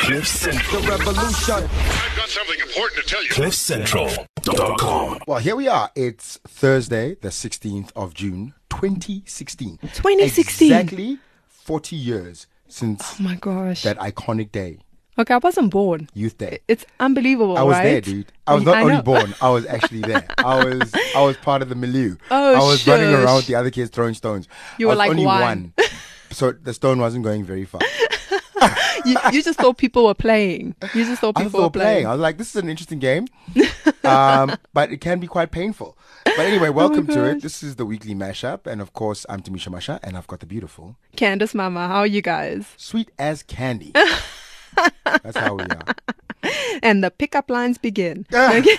The revolution. I've got something important to tell you. CliffCentral.com. Well, here we are. It's Thursday, the 16th of June, 2016. 2016. Exactly 40 years since Oh my gosh. that iconic day, Okay, I wasn't born. Youth Day. It's unbelievable, I was right? there, dude. I was not I only know. born, I was actually there. I was part of the milieu. Oh, I was running shush. around with the other kids throwing stones. You I were was like only one. So the stone wasn't going very far. You just thought people were playing. You just thought I people thought were playing. I was like, this is an interesting game, but it can be quite painful. But anyway, welcome to it. gosh. This is the weekly mashup, and of course, I'm Tamisha Masha, and I've got the beautiful, Candace Mama, how are you guys? sweet as candy. That's how we are. And the pickup lines begin. Every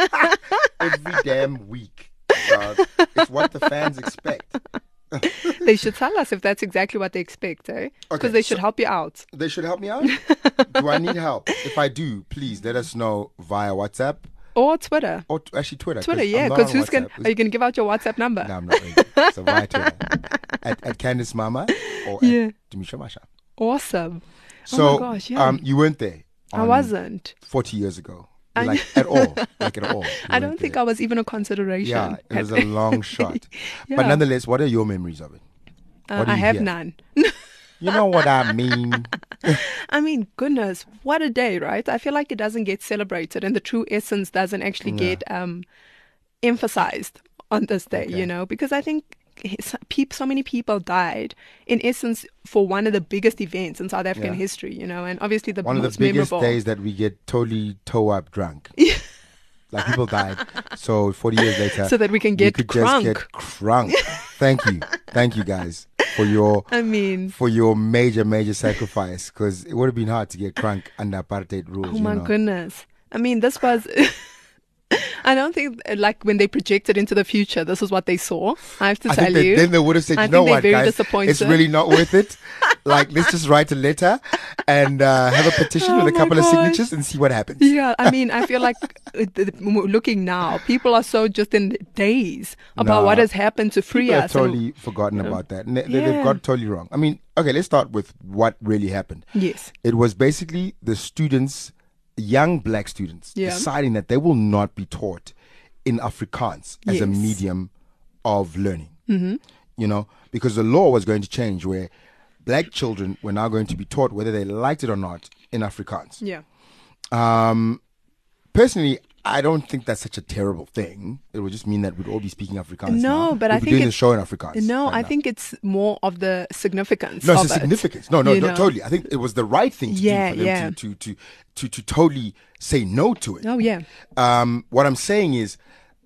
damn week. dog. It's what the fans expect. They should tell us if that's exactly what they expect, eh? Because Okay, they should so- help you out. They should help me out. Do I need help? If I do, please let us know via WhatsApp Or Twitter. or actually Twitter. Twitter, I'm yeah. not Because on who's going WhatsApp. are you going to give out your WhatsApp number? No, I'm not really. So via Twitter. At Candice Mama or Yeah. at Demisha Masha. Awesome. So, oh my gosh, yeah. you weren't there. I on wasn't. 40 years ago. I Like at all. Like at all. You I don't think I was even a consideration. Yeah, it was a long shot. Yeah. But nonetheless, what are your memories of it? what do I you have hear? none. You know what I mean? I mean, goodness, what a day, right? I feel like it doesn't get celebrated and the true essence doesn't actually get emphasized on this day, Okay. you know, because I think so many people died in essence for one of the biggest events in South African Yeah. history, you know, and obviously the One of the most biggest memorable. days that we get totally toe up drunk. Like people died. So 40 years later, So that we can get could crunk. just get crunk. Thank you guys for your I mean, major sacrifice, because it would have been hard to get crunk under apartheid rules. oh you my know? goodness. I mean, this was. I don't think, like, when they projected into the future, this is what they saw. I have to I tell think you. then they would have said, I you know think they're what, very guys, disappointed. it's really not worth it. Like, let's just write a letter and have a petition Oh with a my couple of gosh. signatures and see what happens. Yeah, I mean, I feel like looking now, people are so just in daze about No. what has happened to free People have us. and- totally forgotten about that. And they've Yeah. got totally wrong. I mean, okay, let's start with what really happened. Yes. It was basically the students, young black students, Yeah. deciding that they will not be taught in Afrikaans as a Yes. medium of learning. Mm-hmm. You know, because the law was going to change where black children were now going to be taught, whether they liked it or not, in Afrikaans. Yeah. Personally, I don't think that's such a terrible thing. It would just mean that we'd all be speaking Afrikaans. No, now. but We'd I be think doing the it's- show in Afrikaans. No, right I now. think it's more of the significance No, of it's the it. significance. No, you know? totally. I think it was the right thing to Yeah, do for them yeah. to totally say no to it. Oh, yeah. What I'm saying is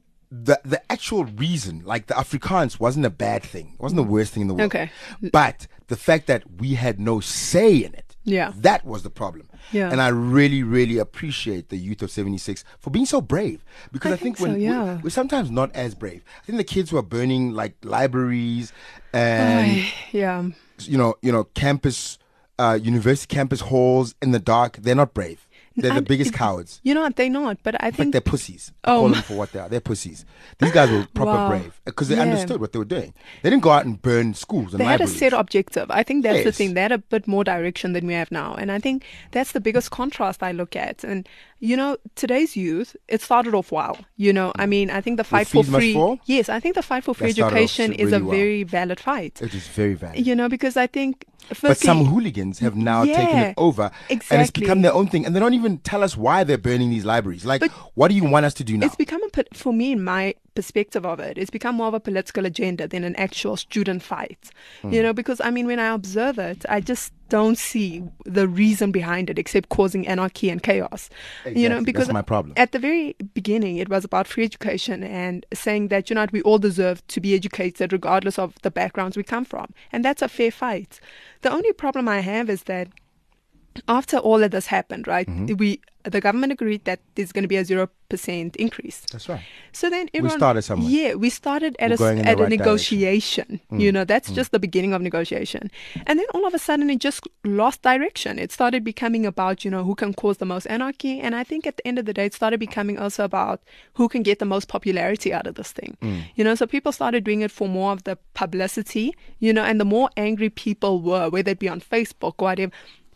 the actual reason, like the Afrikaans wasn't a bad thing. It wasn't the worst thing in the world. Okay. But the fact that we had no say in it, Yeah. that was the problem. Yeah. And I really appreciate the youth of 76 for being so brave. Because I I think think so, when yeah. we're sometimes not as brave. I think the kids who are burning like libraries and Yeah. you know, campus, university campus halls in the dark, they're not brave. They're the And biggest cowards. You know what? They're not, but I In fact, think they're pussies. I Oh call my- them for what they are. They're pussies. These guys were proper Wow. brave because they Yeah. understood what they were doing. They didn't go out and burn schools and they had a libraries. set objective. I think that's the Yes. thing. They had a bit more direction than we have now. And I think that's the biggest contrast I look at. And, you know, today's youth, it started off well. You know, I mean, I think the fight for Fees Must free. Fall? Yes, I think the fight for free That started off education is a really well. very valid fight. It is very valid. You know, because I think. But Firstly, some hooligans have now taken Yeah, it over, and it's exactly. become their own thing. And they don't even tell us why they're burning these libraries. Like, But what do you want us to do now? it's become for me, in my perspective of it, it's become more of a political agenda than an actual student fight. Hmm. You know, because I mean, when I observe it, I just don't see the reason behind it except causing anarchy and chaos. You know, Exactly. because That's my problem. at the very beginning, it was about free education and saying that, you know, we all deserve to be educated regardless of the backgrounds we come from. And that's a fair fight. The only problem I have is that after all of this happened, right, Mm-hmm. the government agreed that there's going to be a 0% increase. That's right. So then everyone, started somewhere. Yeah, we started at We're going in the at a right negotiation. You know, that's just the beginning of negotiation. And then all of a sudden it just lost direction. It started becoming about, you know, who can cause the most anarchy. And I think at the end of the day, it started becoming also about who can get the most popularity out of this thing. You know, so people started doing it for more of the publicity, you know, and the more angry people were, whether it be on Facebook or whatever,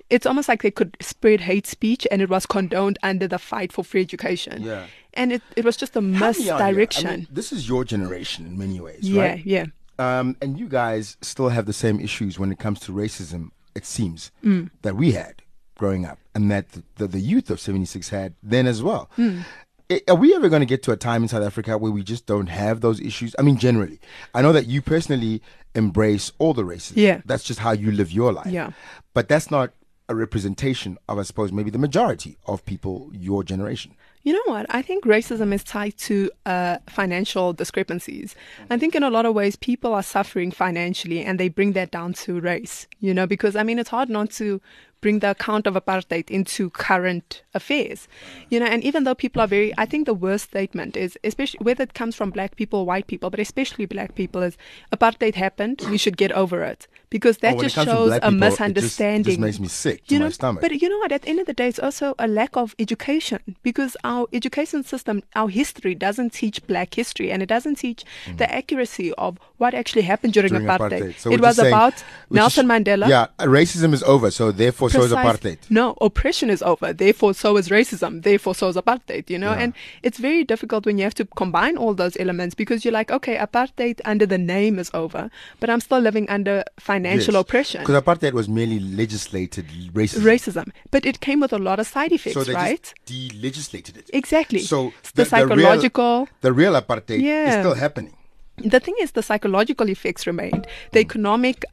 it's almost like they could spread hate speech, and it was condoned under the fight for free education. Yeah. And it was just a Help me out here. misdirection. I mean, this is your generation in many ways, Yeah, right? yeah. And you guys still have the same issues when it comes to racism, it seems, Mm. that we had growing up, and that the youth of 76 had then as well. Mm. Are we ever going to get to a time in South Africa where we just don't have those issues? I mean, generally. I know that you personally embrace all the races. Yeah. That's just how you live your life. Yeah. But that's not a representation of, I suppose, maybe the majority of people your generation. You know what? I think racism is tied to financial discrepancies. I think in a lot of ways people are suffering financially, and they bring that down to race, because, I mean, it's hard not to bring the account of apartheid into current affairs, and even though people are I think the worst statement is, especially whether it comes from black people or white people, but especially black people, is apartheid happened, we should get over it, because that When it just comes to shows black a people, misunderstanding. It just makes me sick to my stomach. But you know what? At the end of the day, it's also a lack of education, because our education system, our history doesn't teach black history, and it doesn't teach the accuracy of what actually happened during apartheid. So it we're was just saying- about we're Nelson just- Mandela. Yeah, racism is over, so therefore so is apartheid. No, oppression is over. Therefore, so is racism. Therefore, so is apartheid. And it's very difficult when you have to combine all those elements, because you're like, okay, apartheid under the name is over, but I'm still living under financial oppression. Because apartheid was merely legislated racism. Racism, but it came with a lot of side effects, So they right? just de-legislated it. Exactly. So the psychological. the real apartheid is Yeah. still happening. The thing is, the psychological effects remained. The economic,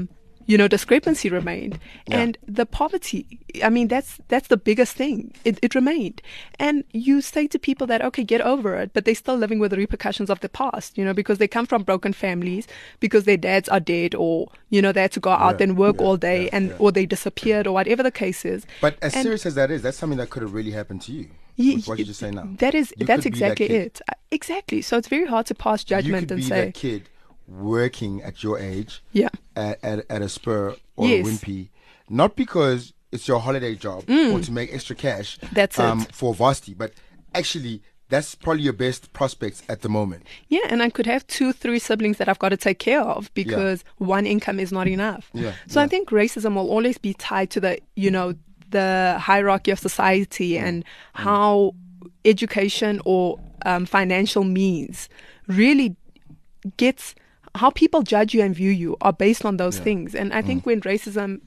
discrepancy remained, and the poverty. I mean, that's the biggest thing. It remained, and you say to people that, okay, get over it, but they're still living with the repercussions of the past. Because they come from broken families, because their dads are dead, or they had to go out and work all day, or they disappeared, or whatever the case is. But as serious as that is, that's something that could have really happened to you. With what you just say now. That's You could be exactly that kid. it. Exactly. So it's very hard to pass You judgment could and be say, that kid working at your age yeah, at a Spur or Yes. a Wimpy, not because it's your holiday job or to make extra cash That's it. for varsity, but actually that's probably your best prospects at the moment. yeah, and I could have 2-3 siblings that I've got to take care of, because one income is not enough. Yeah, So I think racism will always be tied to the hierarchy of society, and how education or financial means really gets how people judge you and view you are based on those things. And I think when racism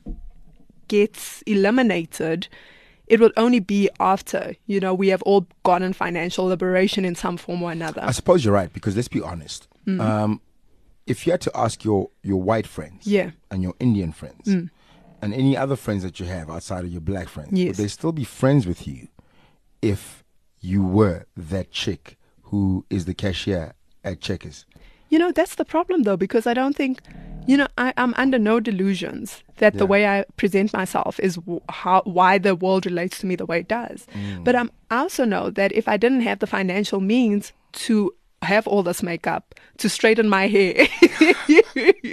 gets eliminated, it will only be after, we have all gotten financial liberation in some form or another. I suppose you're right, because let's be honest. If you had to ask your white friends Yeah. and your Indian friends and any other friends that you have outside of your black friends, Yes. would they still be friends with you if you were that chick who is the cashier at Checkers? That's the problem, though, because I don't think, I'm under no delusions that the way I present myself is why the world relates to me the way it does. But I also know that if I didn't have the financial means to have all this makeup, to straighten my hair, Would you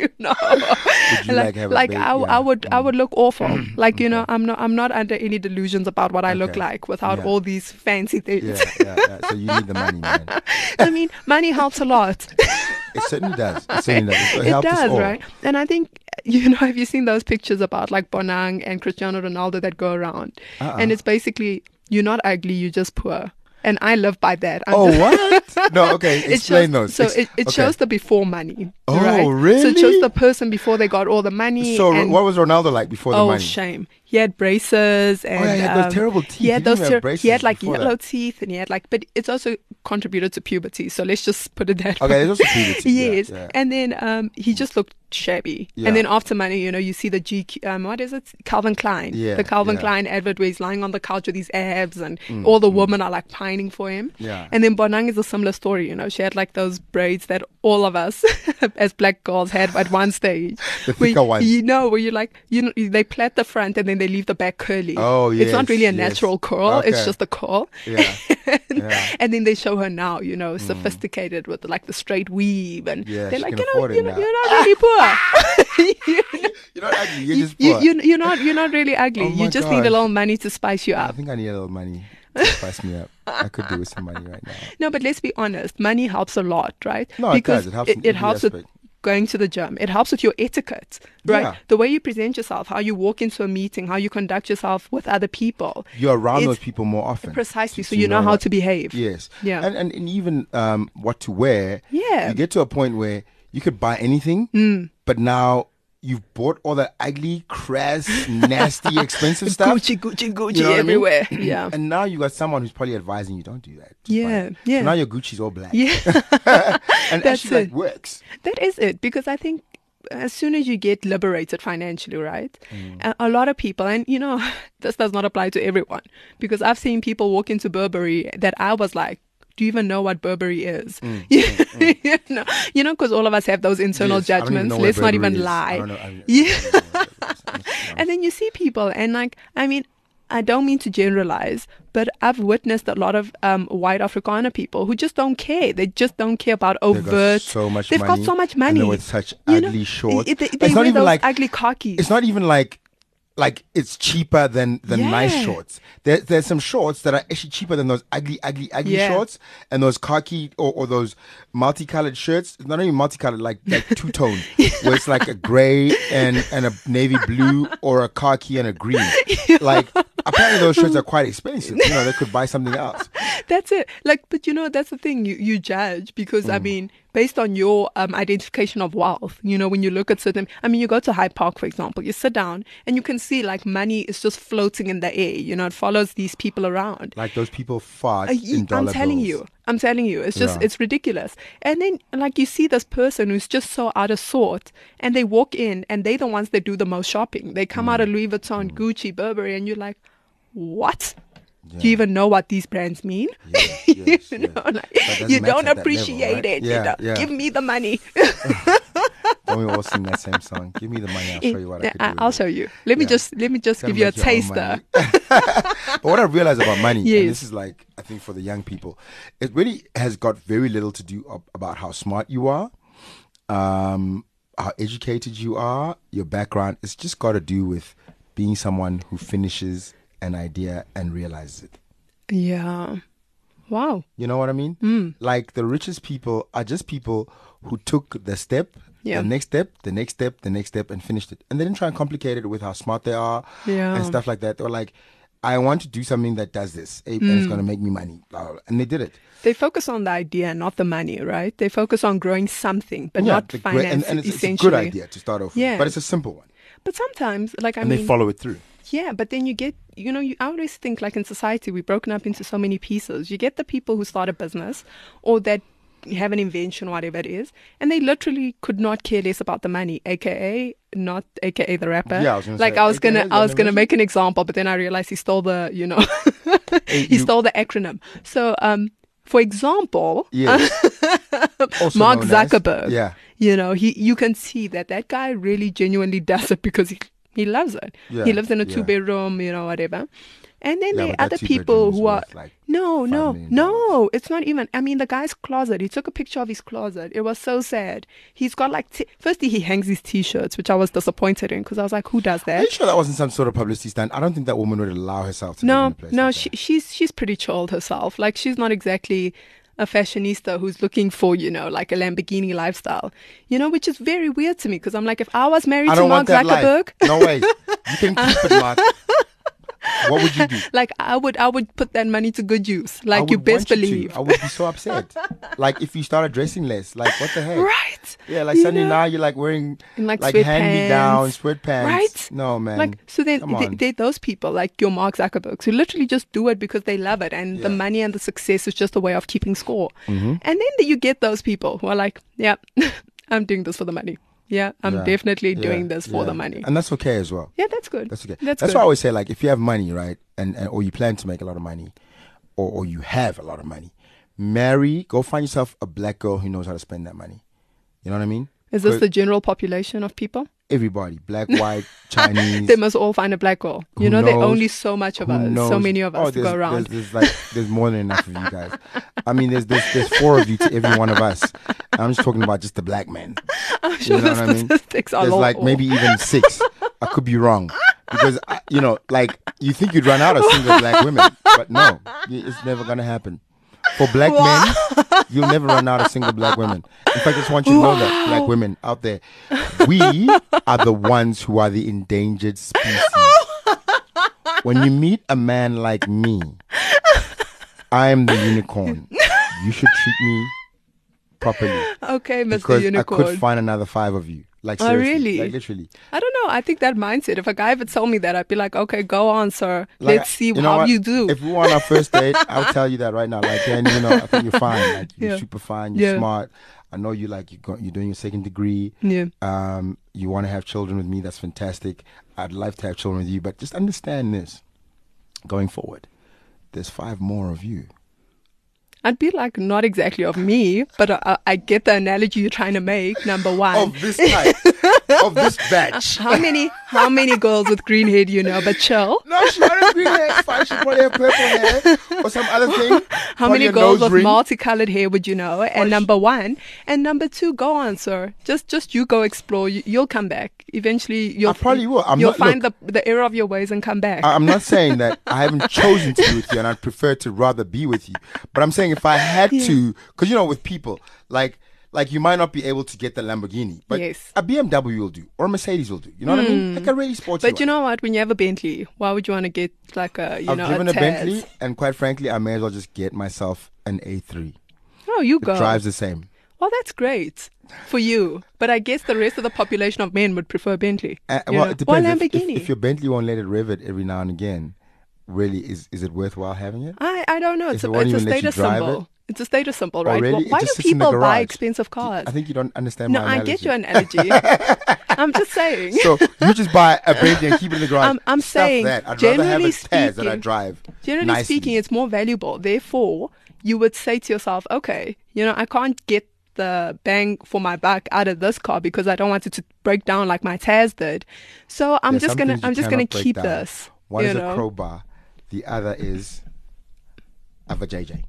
like have a like big- I would look awful. Like, Okay. I'm not under any delusions about what I look Okay. like without Yeah. all these fancy things. Yeah. So you need the money, man. I mean, money helps a lot. It certainly does. It It helps us does, all. right? And I think, have you seen those pictures about like Bonang and Cristiano Ronaldo that go around? And it's basically, you're not ugly, you're just poor. And I live by that. Oh, what? No, okay. It Explain shows, those. So it Okay. shows the before money. Oh, right? So really? it shows the person before they got all the money. So and, what was Ronaldo like before the oh, money? shame. He had braces and he had those terrible teeth. He had He didn't those have braces he had like before yellow that. teeth, and he had but it's also contributed to puberty. So let's just put it that Okay, way. there's also puberty. Yeah, Yes, yeah. and then he just looked shabby. Yeah. And then after money, you see the GQ, what is it? Calvin Klein. Yeah, The Calvin yeah. Klein advert where he's lying on the couch with his abs, and all the women are like pining for him. Yeah. And then Bonang is a similar story. She had like those braids that all of us as black girls had at one stage. The thicker ones. Where you like, they plait the front and then they leave the back curly. Oh, It's not yes, really a yes. natural curl. It's Okay. just a curl. Yeah. and, Yeah. and then they show her now, sophisticated with like the straight weave, and Yeah, they're she like, can afford it now. you're not really poor. You're not ugly. You're just poor. You're not really ugly. Oh you my just need a gosh. little money to spice you I up. think I need a little money to spice me up. I could do with some money right now. No, but let's be honest. Money helps a lot, right? No, it does. It helps in every helps with aspect. going to the gym. It helps with your etiquette, right? Yeah. The way you present yourself, how you walk into a meeting, how you conduct yourself with other people. You're around It's- those people more often. Precisely. So So you know how what- to behave. Yes. Yeah. And even what to wear. Yeah. You get to a point where you could buy anything, but now you've bought all the ugly, crass, nasty, expensive stuff. Gucci, Gucci, Gucci You know what I mean? everywhere. Yeah. And now you got someone who's probably advising you, don't do that. Just buy Yeah, it. yeah. So now your Gucci's all black. Yeah. And That's actually, like, it. works. That is it, because I think as soon as you get liberated financially, right, Mm. a lot of people, and this does not apply to everyone, because I've seen people walk into Burberry that I was like, do you even know what Burberry is? Because all of us have those internal Yes, I don't even judgments. know where Let's not Burberry even is. lie. I don't know. I Yeah. don't know where Burberry is. And then you see people, and I don't mean to generalize, but I've witnessed a lot of white Afrikaner people who just don't care. They just don't care about They've overt. got so much They've money. got so much And money. they're with such You know, ugly shorts. They It's not wear even those like ugly khakis. it's not even like it's cheaper than nice Yeah. shorts. There's some shorts that are actually cheaper than those ugly Yeah. shorts, and those khaki or those multicolored shirts. It's not even multicolored, like two tone, where it's like a gray and a navy blue or a khaki and a green. Like apparently those shirts are quite expensive. They could buy something else. That's it. But that's the thing. You judge because based on your identification of wealth, when you look at certain, you go to Hyde Park, for example, you sit down and you can see like money is just floating in the air. It follows these people around. Like those people fart in dollar I'm telling bills. you, it's just, Yeah. it's ridiculous. And then like you see this person who's just so out of sort, and they walk in and they're the ones that do the most shopping. They come out of Louis Vuitton, Gucci, Burberry, and you're like, what? Do you even know what these brands mean? Yes, You yes. know, like, But it doesn't you match don't at that appreciate level, right? it. Yeah, yeah. Give me the money. Don't we all sing that same song? Give me the money, I'll show you what I could do. I'll show you. Let me Yeah. just Gotta give you a make your own taster. money. But what I realized about money, Yes. and this is like, I think for the young people, it really has got very little to do about how smart you are, how educated you are, your background. It's just got to do with being someone who finishes an idea and realizes it. Yeah. Wow. You know what I mean? Like the richest people are just people who took the step, Yeah. the next step, the next step, the next step, and finished it. And they didn't try and complicate it with how smart they are Yeah. and stuff like that. They were like, I want to do something that does this, and it's going to make me money. Blah, blah, blah. And they did it. They focus on the idea, not the money, right? They focus on growing something, but not the finance, and it's a essentially. good idea to start off Yeah. with, but it's a simple one. But sometimes, like, And they follow it through. yeah, but then you get, I always think like in society, we're broken up into so many pieces. You get the people who start a business or that have an invention, whatever it is, and they literally could not care less about the money, aka the rapper. Yeah, I was gonna like say, I was AKA gonna the I was gonna invention. make an example, but then I realized he stole the Hey, he you- stole the acronym. So for example, Yes. Also Mark known as- Zuckerberg. Yeah. You can see that guy really genuinely does it because he loves it. Yeah, He lives in a yeah. 2-bedroom, whatever. And then Yeah, there but are that other 2-bedroom people is who are worth, like, no, $5 million. no, it's not even. The guy's closet. He took a picture of his closet. It was so sad. He's got like firstly he hangs his t-shirts, which I was disappointed in because I was like, who does Are that? you sure that wasn't some sort of publicity stunt? I don't think that woman would allow herself to live in No, a place no, like that. she's pretty chilled herself. Like she's not exactly a fashionista who's looking for, like a Lamborghini lifestyle, which is very weird to me because I'm like, if I was married I to don't Mark want that Zuckerberg, life. No way. You can keep it, Mark. What would you do? like I would put that money to good use. I Like you would best want you to. believe. I would be so upset. Like if you started dressing less. Like what the heck? Right. Yeah, like You suddenly know? now you're like wearing In, like, hand-me-down sweatpants. Right? No, man. Like so then Come on. they those people like your Mark Zuckerbergs who literally just do it because they love it and the Yeah. money and the success is just a way of keeping score. Mm-hmm. And then you get those people who are like, yeah, I'm doing this for the money. Yeah, I'm Yeah. definitely Yeah. doing this for Yeah. the money. And that's okay as well. Yeah, that's good. That's okay. That's That's good. why I always say, like, if you have money, right, and or you plan to make a lot of money, or you have a lot of money, go find yourself a black girl who knows how to spend that money. You know what I mean? Is this 'Cause the general population of people? everybody, black, white, Chinese. They must all find a black girl. Who There are knows? only so much of Who us, so knows? many of us to go around. There's more than enough of you guys. I mean, there's 4 of you to every one of us. I'm just talking about just the black men. I'm sure You know the what I mean? statistics are There's low. like maybe even 6. I could be wrong because like you think you'd run out of single black women, but no, it's never gonna happen. For black men, you'll never run out of single black women. In fact, I just want you to know that, black women out there, we are the ones who are the endangered species. When you meet a man like me, I am the unicorn. You should treat me properly. Okay, Mr. Because Unicorn. I could find another 5 of you. Like, Oh, seriously. really? Like, literally. I don't know. I think that mindset. If a guy ever told me that, I'd be like, okay, go on, sir. Like, Let's see you know how what? you do. If we were on our first date, I'll tell you that right now. Like, and you know, I think you're fine. Like, you're Yeah. super fine. You're Yeah. smart. I know you like you're doing your second degree. Yeah. You want to have children with me. That's fantastic. I'd love to have children with you, but just understand this. Going forward, there's 5 more of you. I'd be like, not exactly of me, but I get the analogy you're trying to make. Number one. Of this type, of this batch. How many girls with green hair do you know? But chill. No, she might have green hair. It's fine. She probably have purple hair or some other thing. How Probably many a girls nose with ring. multicolored hair would you know? And number one. And number two, go on, sir. Just you go explore. You'll come back. Eventually, you'll I probably will. You'll find the error of your ways and come back. I'm not saying that I haven't chosen to be with you and I'd prefer to rather be with you. But I'm saying if I had to, because you know, with people, like you might not be able to get the Lamborghini, but Yes. a BMW will do, or a Mercedes will do. You know what I mean? Like a really sporty But one. you know what? When you have a Bentley, why would you want to get like a, I've driven a a Taz? Bentley, and quite frankly, I may as well just get myself an A3. Oh, you It go. drives the same. Well, that's great for you. But I guess the rest of the population of men would prefer Bentley. You Well, know? it depends. Or If, Lamborghini. if your Bentley won't let it rev it every now and again, really, is it worthwhile having it? I don't know. If It's it a, won't it's a even let you status drive symbol. it? It's a status symbol, Oh, right? really? Well, It why do just sits in the people buy garage. expensive cars? I think you don't understand No, my I analogy. get your analogy. I'm just saying. So you just buy a Bentley and keep it in the garage. I'm Stuff saying, that. I'd rather have a generally Taz that I speaking- drive. Generally nicely. speaking, it's more valuable. Therefore, you would say to yourself, okay, I can't get the bang for my buck out of this car because I don't want it to break down like my Taz did. So I'm There's just some gonna things you I'm just gonna cannot break keep down. this. One you is know? a crowbar, the other is a vajayjay.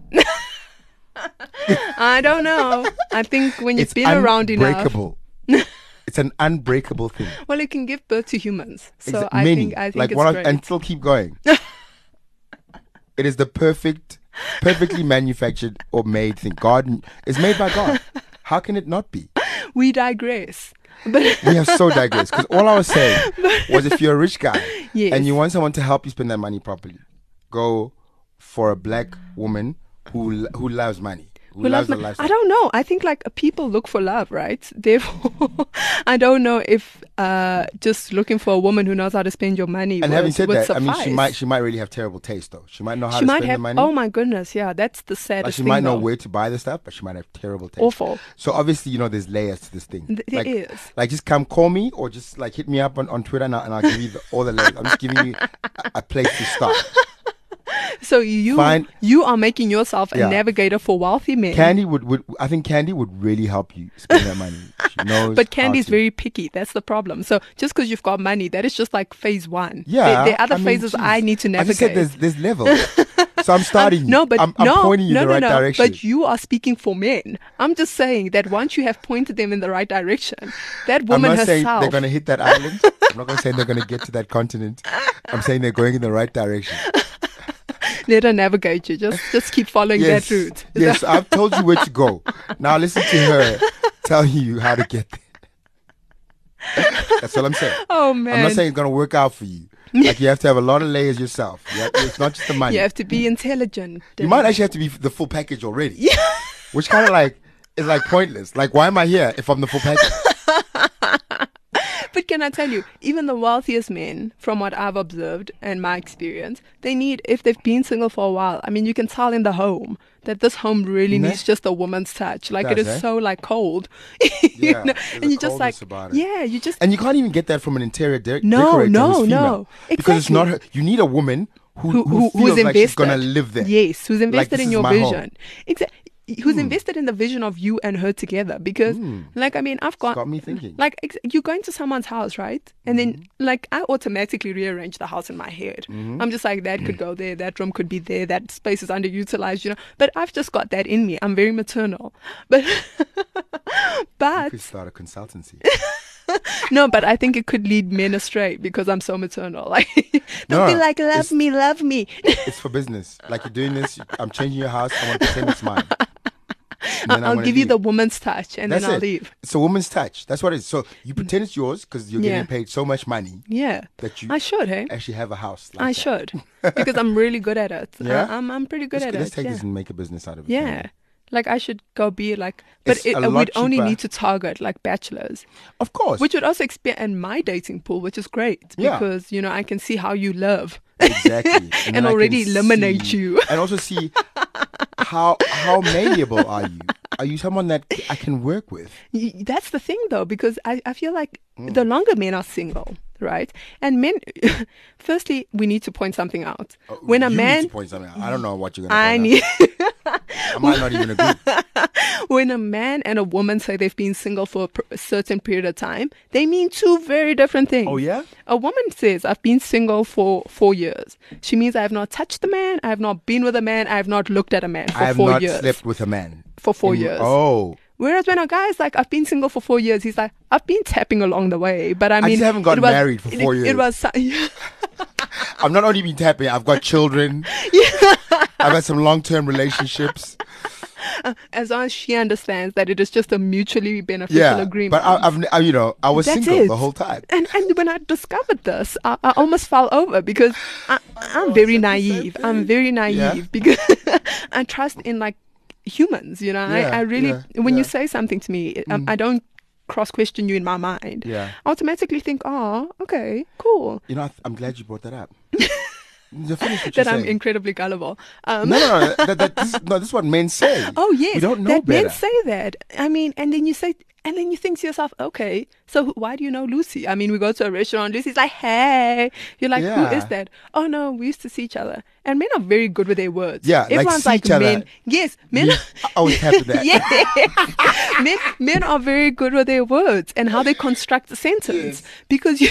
I don't know. I think when you've It's been around enough, unbreakable. It's an unbreakable thing. well, it can give birth to humans. So I Many. think like it's one great. and still keep going. It is the perfectly manufactured or made thing. God is made by God. How can it not be? We digress. But We have so digressed. Because all I was saying was if you're a rich guy Yes. and you want someone to help you spend that money properly, go for a black woman who loves money. Who loves the lifestyle. I don't know. I think like people look for love, right? Therefore, I don't know if just looking for a woman who knows how to spend your money And would, having said would that, suffice. I mean, she might really have terrible taste though. She might know how She to might spend have. the money. Oh my goodness, yeah, that's the Like saddest she thing. might know though. where to buy the stuff, but she might have terrible taste. Awful. So obviously, there's layers to this thing. There like, is. Like, just come call me or just like hit me up on Twitter and I'll give you all the layers. I'm just giving you a place to start. So you Fine. you are making yourself a Yeah. navigator for wealthy men. Candy I think Candy would really help you spend that money. She knows. But how Candy's to. very picky. That's the problem. So just because you've got money, that is just like phase one. Yeah. There are other I mean, phases geez. I need to I navigate. just said there's levels. So I'm starting. No, but I'm no, pointing you no, in the no, right no. direction. But you are speaking for men. I'm just saying that once you have pointed them in the right direction, that I'm woman not saying herself. they're going to hit that island. I'm not going to say they're going to get to that continent. I'm saying they're going in the right direction. Let her navigate you. Just keep following Yes, that route. yes, I've told you where to go. Now listen to her tell you how to get there. That's all I'm saying. Oh man. I'm not saying it's going to work out for you. Like you have to have a lot of layers yourself. It's not just the money. You have to be intelligent. You might actually have to be the full package already. Yeah. Which kind of like is like pointless. Like why am I here if I'm the full package? But can I tell you, even the wealthiest men, from what I've observed and my experience, they need, if they've been single for a while, I mean, you can tell in the home that this home really Nah. needs just a woman's touch. Like it Does, is eh? so like cold. Yeah, there's and a you just like, coldness about it. yeah, you just, And you can't even get that from an interior No, decorator no, who's female. no. Because it's not her. Exactly. You need a woman who who's feels like she's invested. going to live there. Yes, who's invested this in is your my home. vision. Exactly. Who's invested in the vision of you and her together? Because, like, I mean, I've Got me thinking. like you go into someone's house, right? And then like I automatically rearrange the house in my head. I'm just like, that could go there, that room could be there, that space is underutilized, But I've just got that in me. I'm very maternal. But You could start a consultancy. No, but I think it could lead men astray because I'm so maternal. Like, don't be No, like, it's- love me. It's for business. Like, you're doing this. I'm changing your house. I want to pretend it's mine. And then I'm I'll gonna give you leave. the woman's touch and That's then I'll it. leave. It's a woman's touch. That's what it is. So you pretend it's yours because you're Yeah. getting paid so much money Yeah. that you I should, hey? actually have a house. Like I that. should. Because I'm really good at it. Yeah? I'm pretty good at Let's it. take yeah. this and make a business out of it. Yeah. Like I should go be like, but It's a lot we'd only cheaper. need to target like bachelors, Of course. which would also expand my dating pool, which is great Yeah. because, you know, I can see how you live. Exactly. And then I already can eliminate see- you. And also see how malleable are you? Are you someone that I can work with? That's the thing though, because I feel like Mm. the longer men are single, right? And men, firstly, we need to point something out. When a You man, need to point something out. I don't know what you're gonna. I point need, out. I might not even agree. when a man and a woman say they've been single for a certain period of time, they mean two very different things. Oh yeah. A woman says, I've been single for 4 years. She means I have not touched a man, I have not been with a man, I have not looked at a man for I have 4 not years. slept with a man For 4 years. Oh, Whereas when a guy is like, I've been single for 4 years, he's like, I've been tapping along the way. But I mean, just haven't gotten it was- married for 4 years. It was, I've not only been tapping. I've got children. I've had some long-term relationships. as long as she understands that it is just a mutually beneficial Yeah, agreement. but I was That's single it. the whole time. And when I discovered this, I almost fell over because I'm very naive. I'm very naive Yeah. because I trust in like humans. You know, Yeah, I really when yeah. you say something to me, I don't cross question you in my mind. Yeah. I automatically think, oh, okay, cool. You know, I'm glad you brought that up. You finish what you're That I'm saying. incredibly gullible. No. This is what men say. Oh yes, we don't know that better. men say that. I mean, and then you think to yourself, okay, so why do you know Lucy? I mean, we go to a restaurant, Lucy's like, hey. You're like, Yeah. who is that? Oh no, we used to see each other. And men are very good with their words. Yeah, like everyone's see like, each other. men. Yes, men. I was happy with that. Yeah, men are very good with their words and how they construct a sentence because you,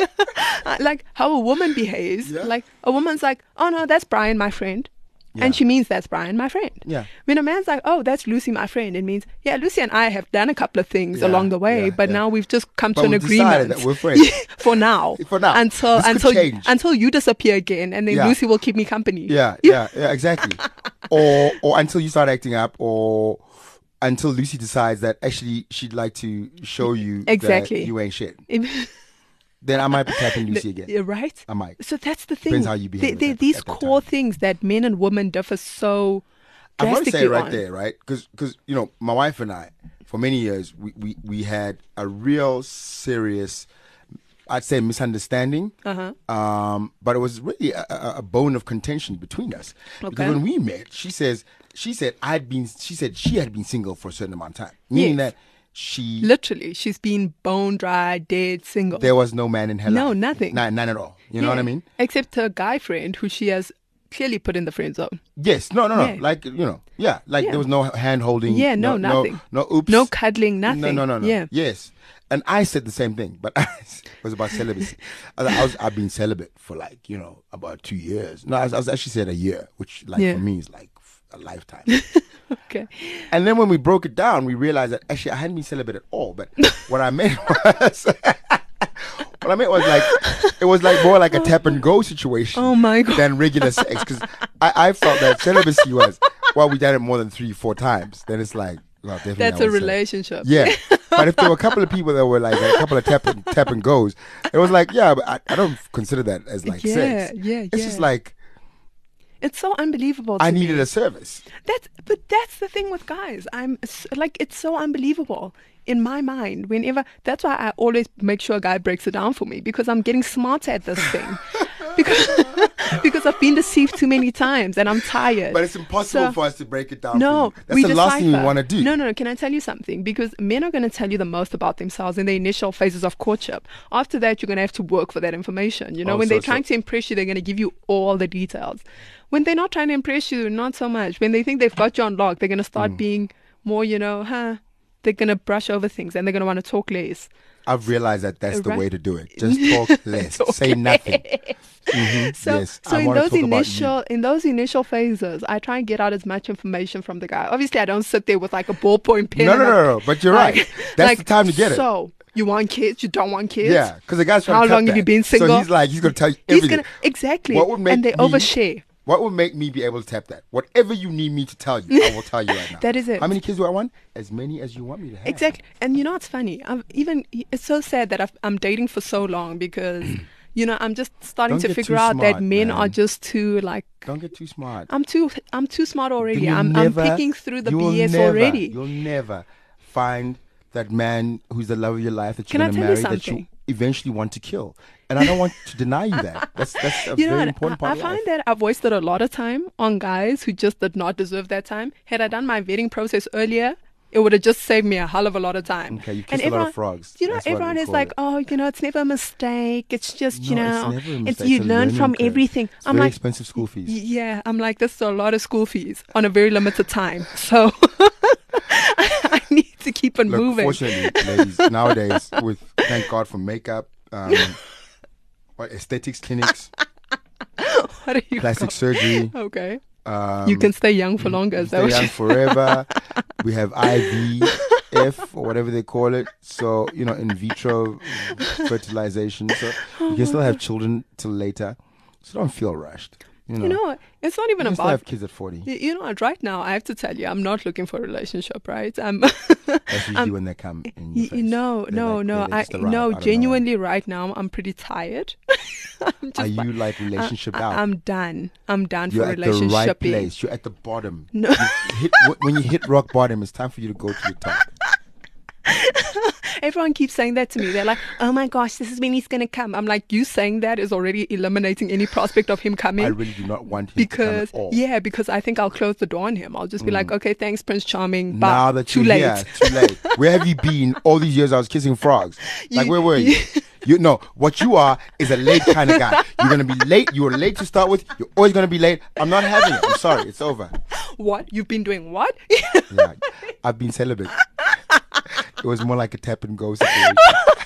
like how a woman behaves. Yeah. Like a woman's like, oh no, that's Brian, my friend. Yeah. And she means that's Brian, my friend. Yeah. When a man's like, oh, that's Lucy, my friend, it means, yeah, Lucy and I have done a couple of things Yeah, along the way, yeah, but yeah. now we've just come But to an we've decided agreement. that we're friends. For now. For now. Until This could change. until you disappear again, and then Yeah. Lucy will keep me company. Yeah, exactly. or until you start acting up, or until Lucy decides that actually she'd like to show you Exactly. that you ain't shit. Then I might be tapping Lucy again. Yeah, right? I might. So that's the thing. Depends how you behave They, at these that core time. things that men and women differ so I want to drastically say right on. there, right? Because you know, my wife and I, for many years, we had a real serious, I'd say, misunderstanding. But it was really a bone of contention between us. Because Okay. when we met, she said she had been single for a certain amount of time, meaning Yes. that she Literally, she's been bone dry, dead, single. there was no man in her No, life. nothing. None at all. You know what I Yeah. mean? Except her guy friend, who she has clearly put in the friend zone. Yes. No. Yeah. Like, you know, yeah. Like Yeah. there was no hand holding. Yeah, no, nothing. No oops. No cuddling, nothing. No. Yeah. Yes. And I said the same thing, but it was about celibacy. I've been celibate for like, you know, about 2 years. No, I was actually said a year, which like Yeah. for me is like a lifetime. Okay. And then when we broke it down, we realized that actually I hadn't been celibate at all. But what I meant was, like, it was like more like a tap and go situation. Oh my God. Than regular sex, because I felt that celibacy was, well, we done it more than 3-4 times. Then it's like, well, definitely That's I a would say- relationship. Yeah. But if there were a couple of people that were like a couple of tap and goes, it was like, yeah, but I don't consider that as like Yeah, sex. yeah, It's just yeah. like It's so unbelievable to I me. needed a service. That's the thing with guys. Like, it's so unbelievable in my mind. That's why I always make sure a guy breaks it down for me, because I'm getting smarter at this thing. because I've been deceived too many times and I'm tired. But it's impossible So- for us to break it down. No, for you. That's the last thing we decipher. want to do. No. Can I tell you something? Because men are going to tell you the most about themselves in the initial phases of courtship. After that, you're going to have to work for that information. You know, Oh, when so- they're trying to impress you, they're going to give you all the details. When they're not trying to impress you, not so much. When they think they've got you on lock, they're going to Mm. start being more, they're going to brush over things and they're going to want to talk less. I've realized that that's the Right. way to do it. Just talk less. Say nothing. Mhm, So, yes. so I in wanna those talk about you. in those initial phases, I try and get out as much information from the guy. Obviously, I don't sit there with like a ballpoint pen. No, and no. But you're right. That's the time to get it. So You want kids? You don't want kids? Yeah, because the guy's trying How to cut long have that. you been single? So he's like, he's going to tell you He's everything. gonna exactly, What would make and they me- overshare. What would make me be able to tap that? Whatever you need me to tell you, I will tell you right now. That is it. How many kids do I want? As many as you want me to have. Exactly. And you know what's funny? It's so sad that I'm dating for so long because, I'm just starting Don't to get figure too out that smart, men man. are just too like. Don't get too smart. I'm too smart already. Then I'm you'll never- picking through the you will BS never- already. You'll never find that man who's the love of your life that Can you're I going to tell you marry that you something? eventually want to kill. And I don't want to deny you that. That's a You know very what? important I part of find life. that I've wasted a lot of time on guys who just did not deserve that time. Had I done my vetting process earlier, it would have just saved me a hell of a lot of time. Okay, you And kissed a lot of frogs. That's what everyone we is call like, it. oh, it's never a mistake. It's just, No, it's never a mistake. you It's a learn learning from curve. everything. It's I'm very like, expensive school fees. yeah, I'm like, this is a lot of school fees on a very limited time. So I need to keep it Look, moving. fortunately, ladies, nowadays, thank God for makeup, aesthetics clinics, What are you plastic call- surgery. Okay. Um, You can stay young for longer. Is that stay what young you- forever. We have IVF or whatever they call it. So, in vitro fertilization. So you can still have children till later. So don't feel rushed. You know, it's not even you can still about. have kids at 40. You know what? Right now, I have to tell you, I'm not looking for a relationship. Right? That's usually when they come in your face. No, They're no, like, no. they just arrive out of nowhere. Genuinely, right now, I'm pretty tired. I'm just Are you like relationship out? I'm done. I'm done You're for at the right relationship. place. You're at the bottom. No. When you hit rock bottom, it's time for you to go to the top. Everyone keeps saying that to me. They're like, "Oh my gosh, this is when he's gonna come." I'm like, you saying that is already eliminating any prospect of him coming. I really do not want him because to come at all. because I think I'll close the door on him. I'll just be like, okay, thanks, Prince Charming. But Now that too you're late. here, too late. Where have you been all these years I was kissing frogs? Like, You- where were you? What you are is a late kind of guy. You're going to be late. You were late to start with. You're always going to be late. I'm not having it. I'm sorry. It's over. What? You've been doing what? Yeah. I've been celibate. It was more like a tap and go situation.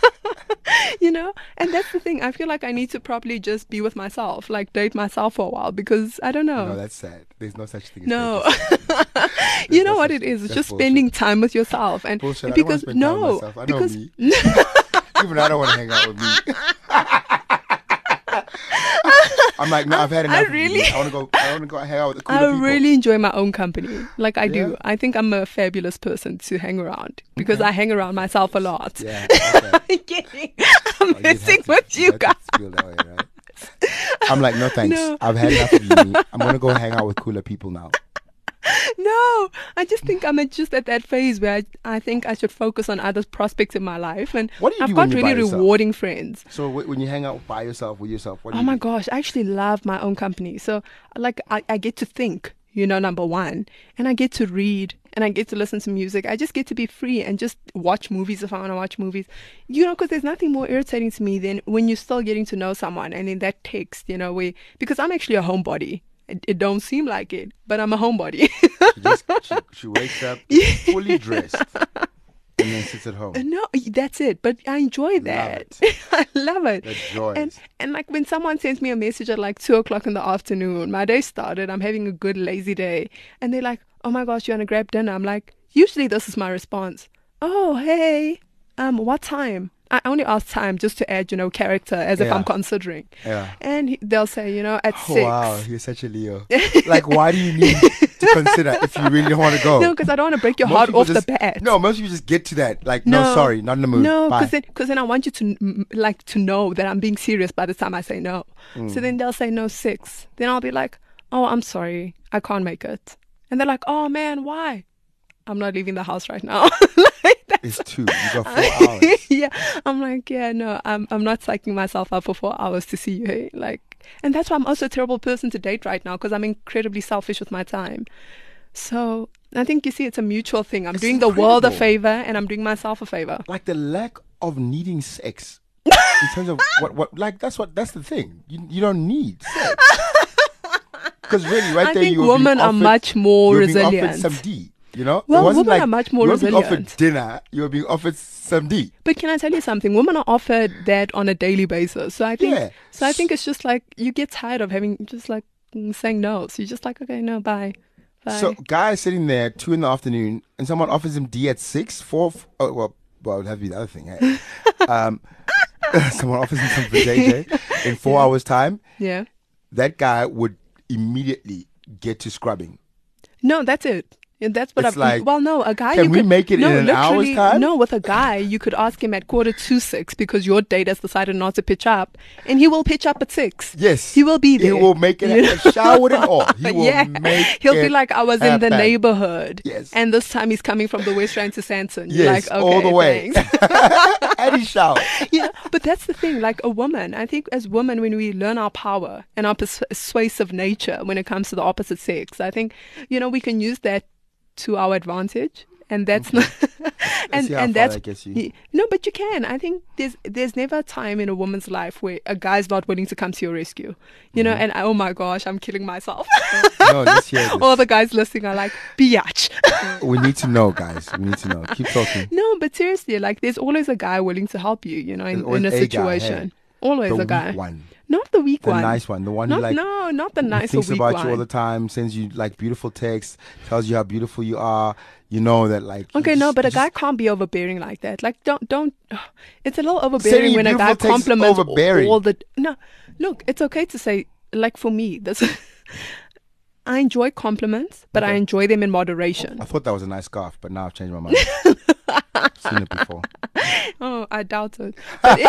And that's the thing. I feel like I need to probably just be with myself, like date myself for a while because I don't know. No, that's sad. There's no such thing as No. dating. You know no what such- it is? It's that's just bullshit. spending time with yourself. And Bullshit. because I don't want to spend time with myself. I know because me. Even I don't want to hang out with me. I'm like, no, I've had enough. I of you. really- I want to go hang out with the cooler I people. really enjoy my own company. Like I do. Yeah. I think I'm a fabulous person to hang around because I hang around myself a lot. Yeah. Okay. I'm kidding. I'm Oh, you'd have messing to- with you have guys. to feel that way, right? I'm like, no thanks. No. I've had enough of you. I'm gonna go hang out with cooler people now. No, I just think just at that phase where I think I should focus on other prospects in my life. And What do you I've do got when you're by really yourself? rewarding friends. So when you hang out by yourself with yourself, what do Oh you my do? gosh, I actually love my own company. So like I get to think, number one, and I get to read and I get to listen to music. I just get to be free and just watch movies if I want to watch movies. Because there's nothing more irritating to me than when you're still getting to know someone and in that text, because I'm actually a homebody. It don't seem like it, but I'm a homebody. She wakes up fully dressed and then sits at home. No, that's it. But I enjoy that. it. I love it. That joy. And like when someone sends me a message at like 2:00 in the afternoon, my day started. I'm having a good lazy day, and they're like, "Oh my gosh, you want to grab dinner?" I'm like, usually this is my response. Oh hey, what time? I only ask time just to add, character as if Yeah. I'm considering. Yeah. And they'll say, at Oh, 6. wow, you're such a Leo. Like, why do you need to consider if you really don't want to go? No, because I don't want to break your Most heart people off the just- bat. No, most people just get to that. Like, no, sorry, not in the mood. No, Bye. because then I want you to to know that I'm being serious by the time I say no. So then they'll say no 6. Then I'll be like, oh, I'm sorry, I can't make it. And they're like, oh man, why? I'm not leaving the house right now. Like that. It's 2. You got 4 hours. Yeah, I'm like, yeah, no, I'm not psyching myself up for 4 hours to see you. Hey, and that's why I'm also a terrible person to date right now because I'm incredibly selfish with my time. So I think you see, it's a mutual thing. I'm It's doing the world a incredible. favor and I'm doing myself a favor. Like the lack of needing sex in terms of that's the thing. You don't need sex. Because really, right I there, think you were being women are offered- much more you were being resilient. offered some D. It Well, wasn't women like are much more you were being resilient. offered dinner. You were being offered some D. But can I tell you something? Women are offered that on a daily basis. So I think Yeah. it's just like you get tired of having just like saying no. So you're just like, okay, no, bye. Bye. So, guy is sitting there 2 in the afternoon, and someone offers him D at 6, 4. Well, it would have to be the other thing. Hey. Someone offers him some for JJ in 4 hours' time. Yeah. That guy would immediately get to scrubbing. No, that's it. And that's what It's I've. like, Well, no, a guy. can you we could, make it no, in an hour's literally, time? No, with a guy, you could ask him at 5:45 because your date has decided not to pitch up, and he will pitch up at 6. Yes. he will be there. He will make it happen. Showered and all. He will yeah, make he'll it be like, I was in the happen. neighborhood. Yes. And this time he's coming from the West Rand to Santon. You're Yes, like, okay, all the way. thanks. And he showered. Yeah, but that's the thing. Like a woman, I think as women, when we learn our power and our persuasive nature when it comes to the opposite sex, I think, we can use that to our advantage. And that's not, see how far that's that gets you. no, but you can. I think there's never a time in a woman's life where a guy's not willing to come to your rescue, Mm-hmm. And oh my gosh, I'm killing myself. No, just hear this. All the guys listening are like, biatch. We need to know, guys. We need to know. Keep talking. No, but seriously, like there's always a guy willing to help you, in always a a guy, situation. hey. Always The a guy. weak one. Not the weak The one. nice one. The one Not, who like no, not the nice or thinks weak about one. you all the time, sends you like beautiful texts, tells you how beautiful you are. You know that like. Okay, you no, just- but a you guy just- can't be overbearing like that. Like, don't. It's a little Sending overbearing you when a guy beautiful texts is compliments overbearing. all the. No, look, it's okay to say, like for me, this. I enjoy compliments, but I Okay. enjoy them in moderation. I thought that was a nice scarf, but now I've changed my mind. Seen it before. Oh, I doubt it.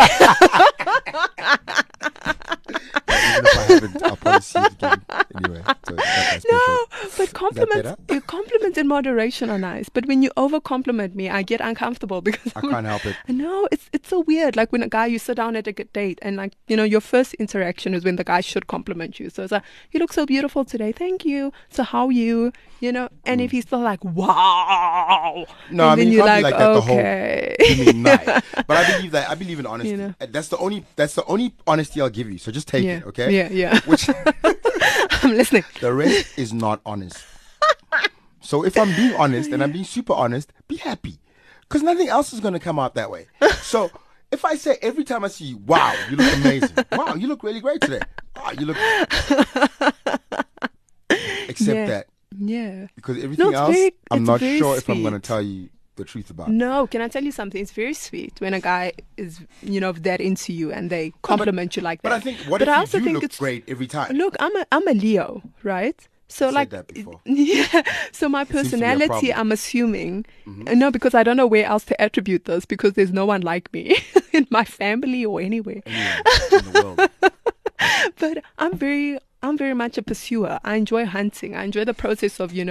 Even if I haven't, I'll probably see it again anyway. So it's not that special. No, but compliments, better? compliments in moderation are nice. But when you over compliment me, I get uncomfortable because I can't help it. No, it's so weird. Like when a guy, you sit down at a date and like, your first interaction is when the guy should compliment you. So it's like, you look so beautiful today. Thank you. So how are you? And if he's still like, wow. No, I and mean then you you're can't like, be like that okay. the whole give me night. But I believe in honesty. You know. That's the only honesty I'll give you. So just take Yeah. it, okay? Yeah. Which I'm listening. the rest is not honest. So if I'm being honest and I'm being super honest, be happy. Because nothing else is gonna come out that way. So if I say every time I see you, wow, you look amazing. Wow, you look really great today. Wow, you look except Yeah. that. Yeah. Because everything it's else, I'm it's not very sure if I'm going to sweet. tell you the truth about. No, can I tell you something? It's very sweet when a guy is, that into you and they compliment you like that. But I think, what But I if also you do think look it's great every time? Look, I'm a Leo, right? So Said like, that before. yeah. So my seems to be a personality, problem. I'm assuming, no, because I don't know where else to attribute this because there's no one like me in my family or anywhere. Anywhere in the world. But I'm very much a pursuer. I enjoy hunting. I enjoy the process of,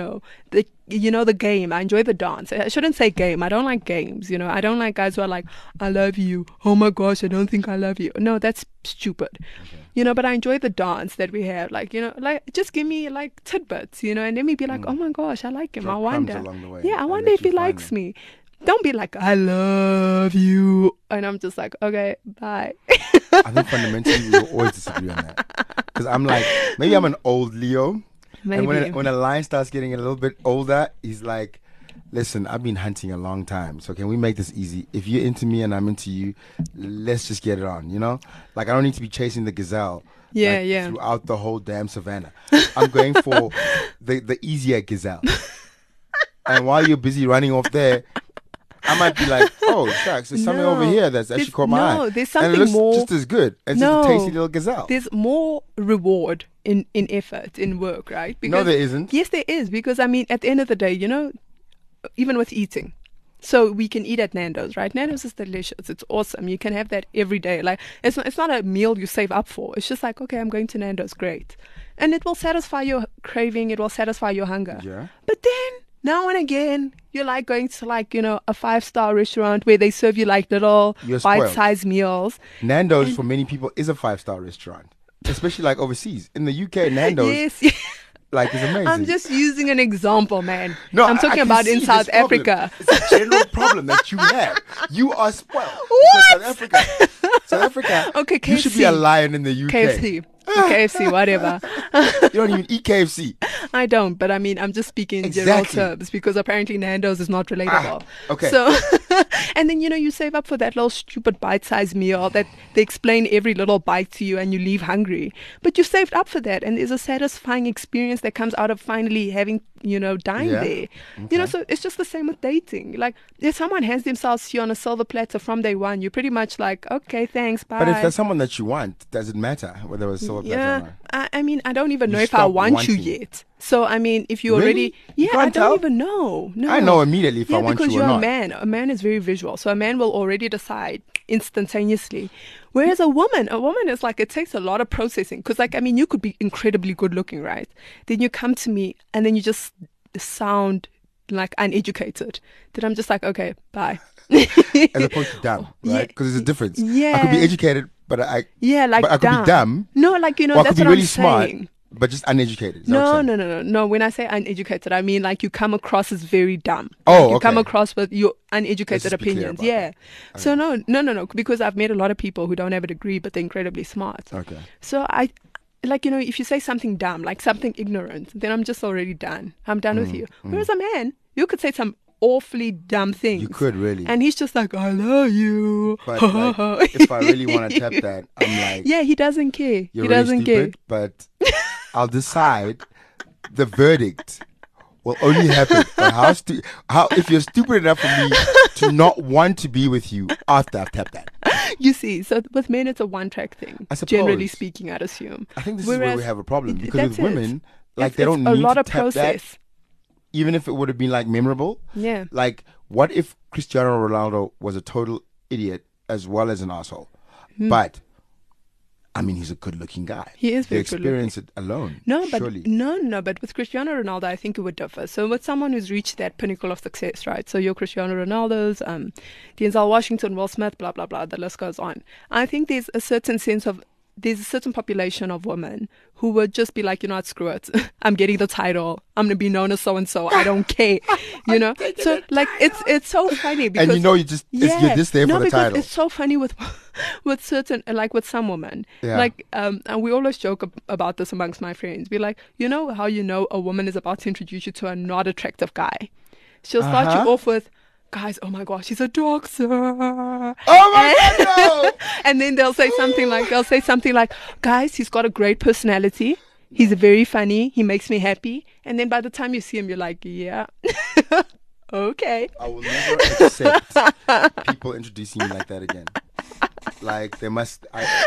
the game. I enjoy the dance. I shouldn't say game. I don't like games. I don't like guys who are like, I love you. Oh my gosh, I don't think I love you. No, that's stupid. But I enjoy the dance that we have. Like, like just give me like tidbits, and let me be like, oh my gosh, I like him. Drop I wonder. crumbs along the way Yeah, I and wonder let if he you find likes them. me. Don't be like, I love you. And I'm just like, okay, bye. I think fundamentally we will always disagree on that. Because I'm like, maybe I'm an old Leo. Maybe. And when a lion starts getting a little bit older, he's like, listen, I've been hunting a long time. So can we make this easy? If you're into me and I'm into you, let's just get it on, Like I don't need to be chasing the gazelle. Yeah, like, yeah. Throughout the whole damn savannah. I'm going for the easier gazelle. And while you're busy running off there, I might be like, oh, shucks, there's something over No. here that's actually There's- caught my eye. no, there's and something it looks more- just as good. It's No. just a tasty little gazelle. There's more reward in effort, in work, right? No, there isn't. Yes, there is. Because, at the end of the day, even with eating. So we can eat at Nando's, right? Nando's is delicious. It's awesome. You can have that every day. Like, it's not a meal you save up for. It's just like, okay, I'm going to Nando's. Great. And it will satisfy your craving. It will satisfy your hunger. Yeah. But then, now and again, you're like going to like, a 5-star restaurant where they serve you like little You're spoiled. bite-sized meals. Nando's for many people is a 5-star restaurant, especially like overseas. In the UK, Nando's Yes. like is amazing. I'm just using an example, man. No, I'm I talking can about see in this South problem. Africa. It's a general problem that you have. You are spoiled. What? Because South Africa. Okay, You should be a KFC. lion in the UK. KFC. KFC, whatever. You don't even eat KFC. I don't, but I'm just speaking in general Exactly. terms because apparently Nando's is not relatable. Okay. So, And then, you save up for that little stupid bite-sized meal that they explain every little bite to you and you leave hungry. But you saved up for that, and there's a satisfying experience that comes out of finally having, dying Yeah. there. Okay. So it's just the same with dating. Like, if someone hands themselves to you on a silver platter from day one, you're pretty much like, okay, thanks, bye. But if there's someone that you want, does it matter whether it was silver platter or Yeah, not? I mean, I don't even You know if I stop want wanting. you yet. So, I mean, if you Really? already, You yeah, I can't don't tell? even know. No, I know immediately if I want because you or you're not. a man. A man is very visual, so a man will already decide instantaneously. Whereas a woman is like, it takes a lot of processing. Because, like, I mean, you could be incredibly good looking, right? Then you come to me, and then you just sound like uneducated. Then I'm just like, okay, bye. As opposed to dumb, Yeah. right? Because there's a difference. I Yeah. could be educated, but I Yeah, but I could be dumb. No, like, or I that's could be what really I'm smart, saying. but just uneducated. Is that what No, you're saying? no. When I say uneducated, I mean like you come across as very dumb. Oh, Like, you come okay. across with your Let's uneducated just be clear opinions. about Yeah. that. So no, because I've met a lot of people who don't have a degree, but they're incredibly smart. Okay. So I, like, if you say something dumb, like something ignorant, then I'm just already done. I'm done with you. Whereas a man, you could say some awfully dumb things. You could really. And he's just like, I love you. But like, if I really want to tap that, I'm like, Yeah, he doesn't care. you're He really doesn't stupid, but I'll decide the verdict will only happen on how if you're stupid enough for me to not want to be with you after I've tapped that. You see, so with men, it's a one-track thing. I suppose. Generally speaking, I'd assume. I think this is where we have a problem because with that's it. women, like It's- they don't it's need a lot to of tap process. that, even if it would have been like memorable. Yeah. Like, what if Cristiano Ronaldo was a total idiot as well as an asshole? But I mean, he's a good-looking guy. He is The very good-looking. experience it alone. No, but surely. no. But with Cristiano Ronaldo, I think it would differ. So with someone who's reached that pinnacle of success, right? So your Cristiano Ronaldo's, Denzel Washington, Will Smith, blah blah blah. The list goes on. I think there's a certain population of women who would just be like, screw it. I'm getting the title. I'm gonna be known as so and so. I don't care. So like it's so funny because And you're just there for the because title. it's so funny with certain, like with some women. Yeah. Like and we always joke about this amongst my friends. We're like, how a woman is about to introduce you to a not attractive guy. She'll start Uh-huh. you off with, guys, oh my gosh, he's a doctor. Oh my God, no! And then they'll say something like, guys, he's got a great personality. He's very funny. He makes me happy. And then by the time you see him, you're like, yeah, okay. I will never accept people introducing me like that again. Like they mustn't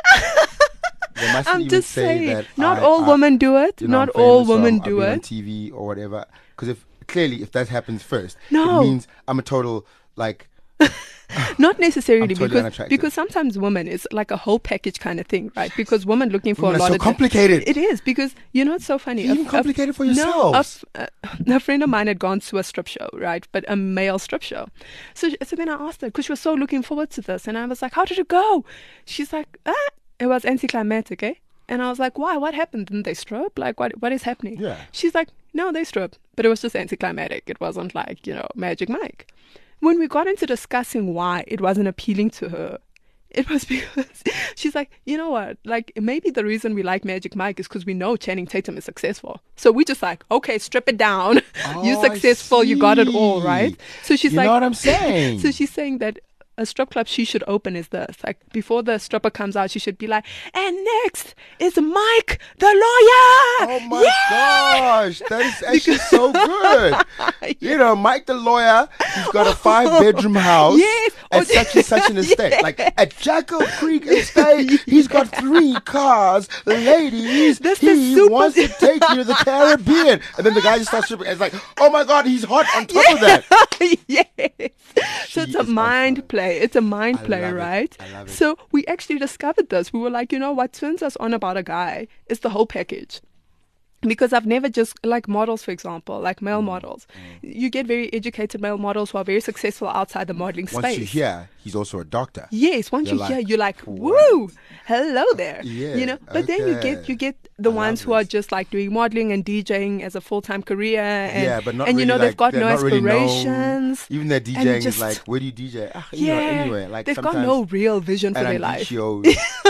I'm even just say saying, that. not all women do it. I'm Not all famous or women I've do been on it. TV or whatever. Because if that happens first, No. it means I'm a total like. Not necessarily, I'm totally because unattractive. sometimes women, it's like a whole package kind of thing, right? Because women looking for Women a are lot so of complicated. It is, because it's so funny. You're even complicated for yourselves. A friend of mine had gone to a strip show, right? But a male strip show. So then I asked her, because she was so looking forward to this, and I was like, how did it go? She's like, it was anticlimactic, eh? And I was like, why? What happened? Didn't they strip? Like, what is happening? Yeah. She's like, no, they stripped, but it was just anticlimactic. It wasn't like, Magic Mike. When we got into discussing why it wasn't appealing to her, it was because she's like, you know what? Like, maybe the reason we like Magic Mike is because we know Channing Tatum is successful. So we just like, okay, strip it down. You're Oh, I successful. You got it all, see. right? So she's You like, know what I'm saying? So she's saying that a strip club she should open is this. Like, before the stripper comes out, she should be like, and next is Mike, the lawyer. Oh my gosh, that is actually so good. Mike the lawyer, he's got a 5-bedroom house Yes. at such and such an estate. Yes. Like at Jackal Creek Estate, he's got 3 cars. Ladies, That's the he super- wants to take you to the Caribbean. And then the guy just starts tripping. It's like, oh my God, he's hot on top of that. Yes. So it's She a is on mind fire. play. It's a mind I play, love it. right? I love it. So we actually discovered this. We were like, what turns us on about a guy is the whole package. Because I've never just, like models, for example, like male models. You get very educated male models who are very successful outside the modeling space. Once you hear, he's also a doctor. Yes, once You're you hear, like, you're like, what? woo, hello there. Yeah, But then okay. you get the I ones love who are this. just like doing modeling and DJing as a full-time career. And, Yeah, but not and really, they've like, got they're no not really known. aspirations. Even their and DJing is just- like, where do you DJ? Yeah, Anywhere. Like they've got sometimes no real vision for and their on life. shows.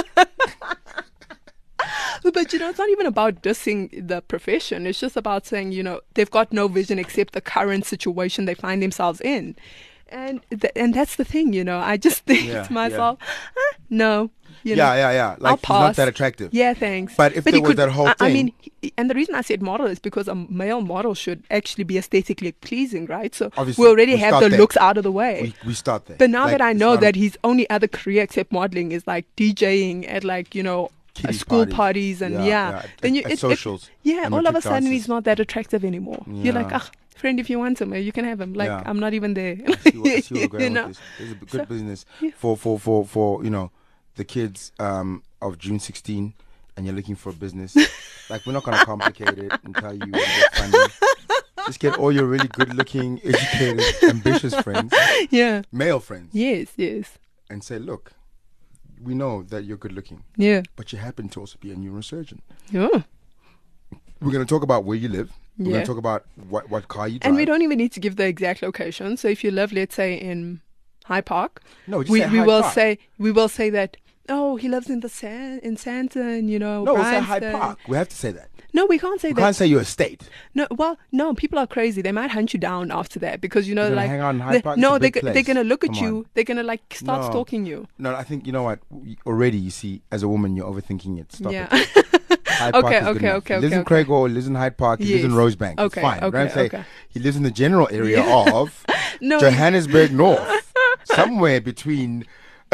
But it's not even about dissing the profession. It's just about saying, they've got no vision except the current situation they find themselves in. and that's the thing, I just think Yeah, to myself, no, yeah. Like I'll he's not pass. that attractive. Yeah, thanks. But if he there was that whole I thing- mean, and the reason I said model is because a male model should actually be aesthetically pleasing, right? So Obviously, we already we have start the there. looks out of the way. We start there. But now Like, that I it's know not a- that his only other career except modeling is like DJing at Kiddie school parties. parties and Yeah, then at socials and all of a matric sudden dances. he's not that attractive anymore. You're like, Yeah. friend, if you want him, you can have him. Like, Yeah. I'm not even there. I see where we're going with this. There's a good business for the kids of June 16, and you're looking for a business. Like, we're not going to complicate it and tell you where to get funding. Just get all your really good-looking, educated, ambitious friends, Yeah. male friends, Yes. and say, look, we know that you're good-looking, Yeah. but you happen to also be a neurosurgeon. Yeah. We're going to talk about where you live. We're going Yeah. to talk about what car you drive. And we don't even need to give the exact location. So if you live, let's say, in High Park, No, just we say Hyde will Park. say that. Oh, he lives in Sandton, No, we'll say Hyde Bryanston. Park. We have to say that. No, we can't say We that. can't say your estate. No, people are crazy. They might hunt you down after that because You're gonna like hang out in Hyde Park? It's no, a big they're place. gonna look at Come you. on. They're gonna start No. stalking you. No, I think, you know what? Already, you see, as a woman, you're overthinking it. Stop Yeah. it. Hyde Park Okay, is good okay, enough. okay, He lives okay, in Craig Hall, he lives in Hyde Park, he lives in Yes. Rosebank. It's Okay, fine. okay, Don't say okay. he lives in the general area of No. Johannesburg North. Somewhere between,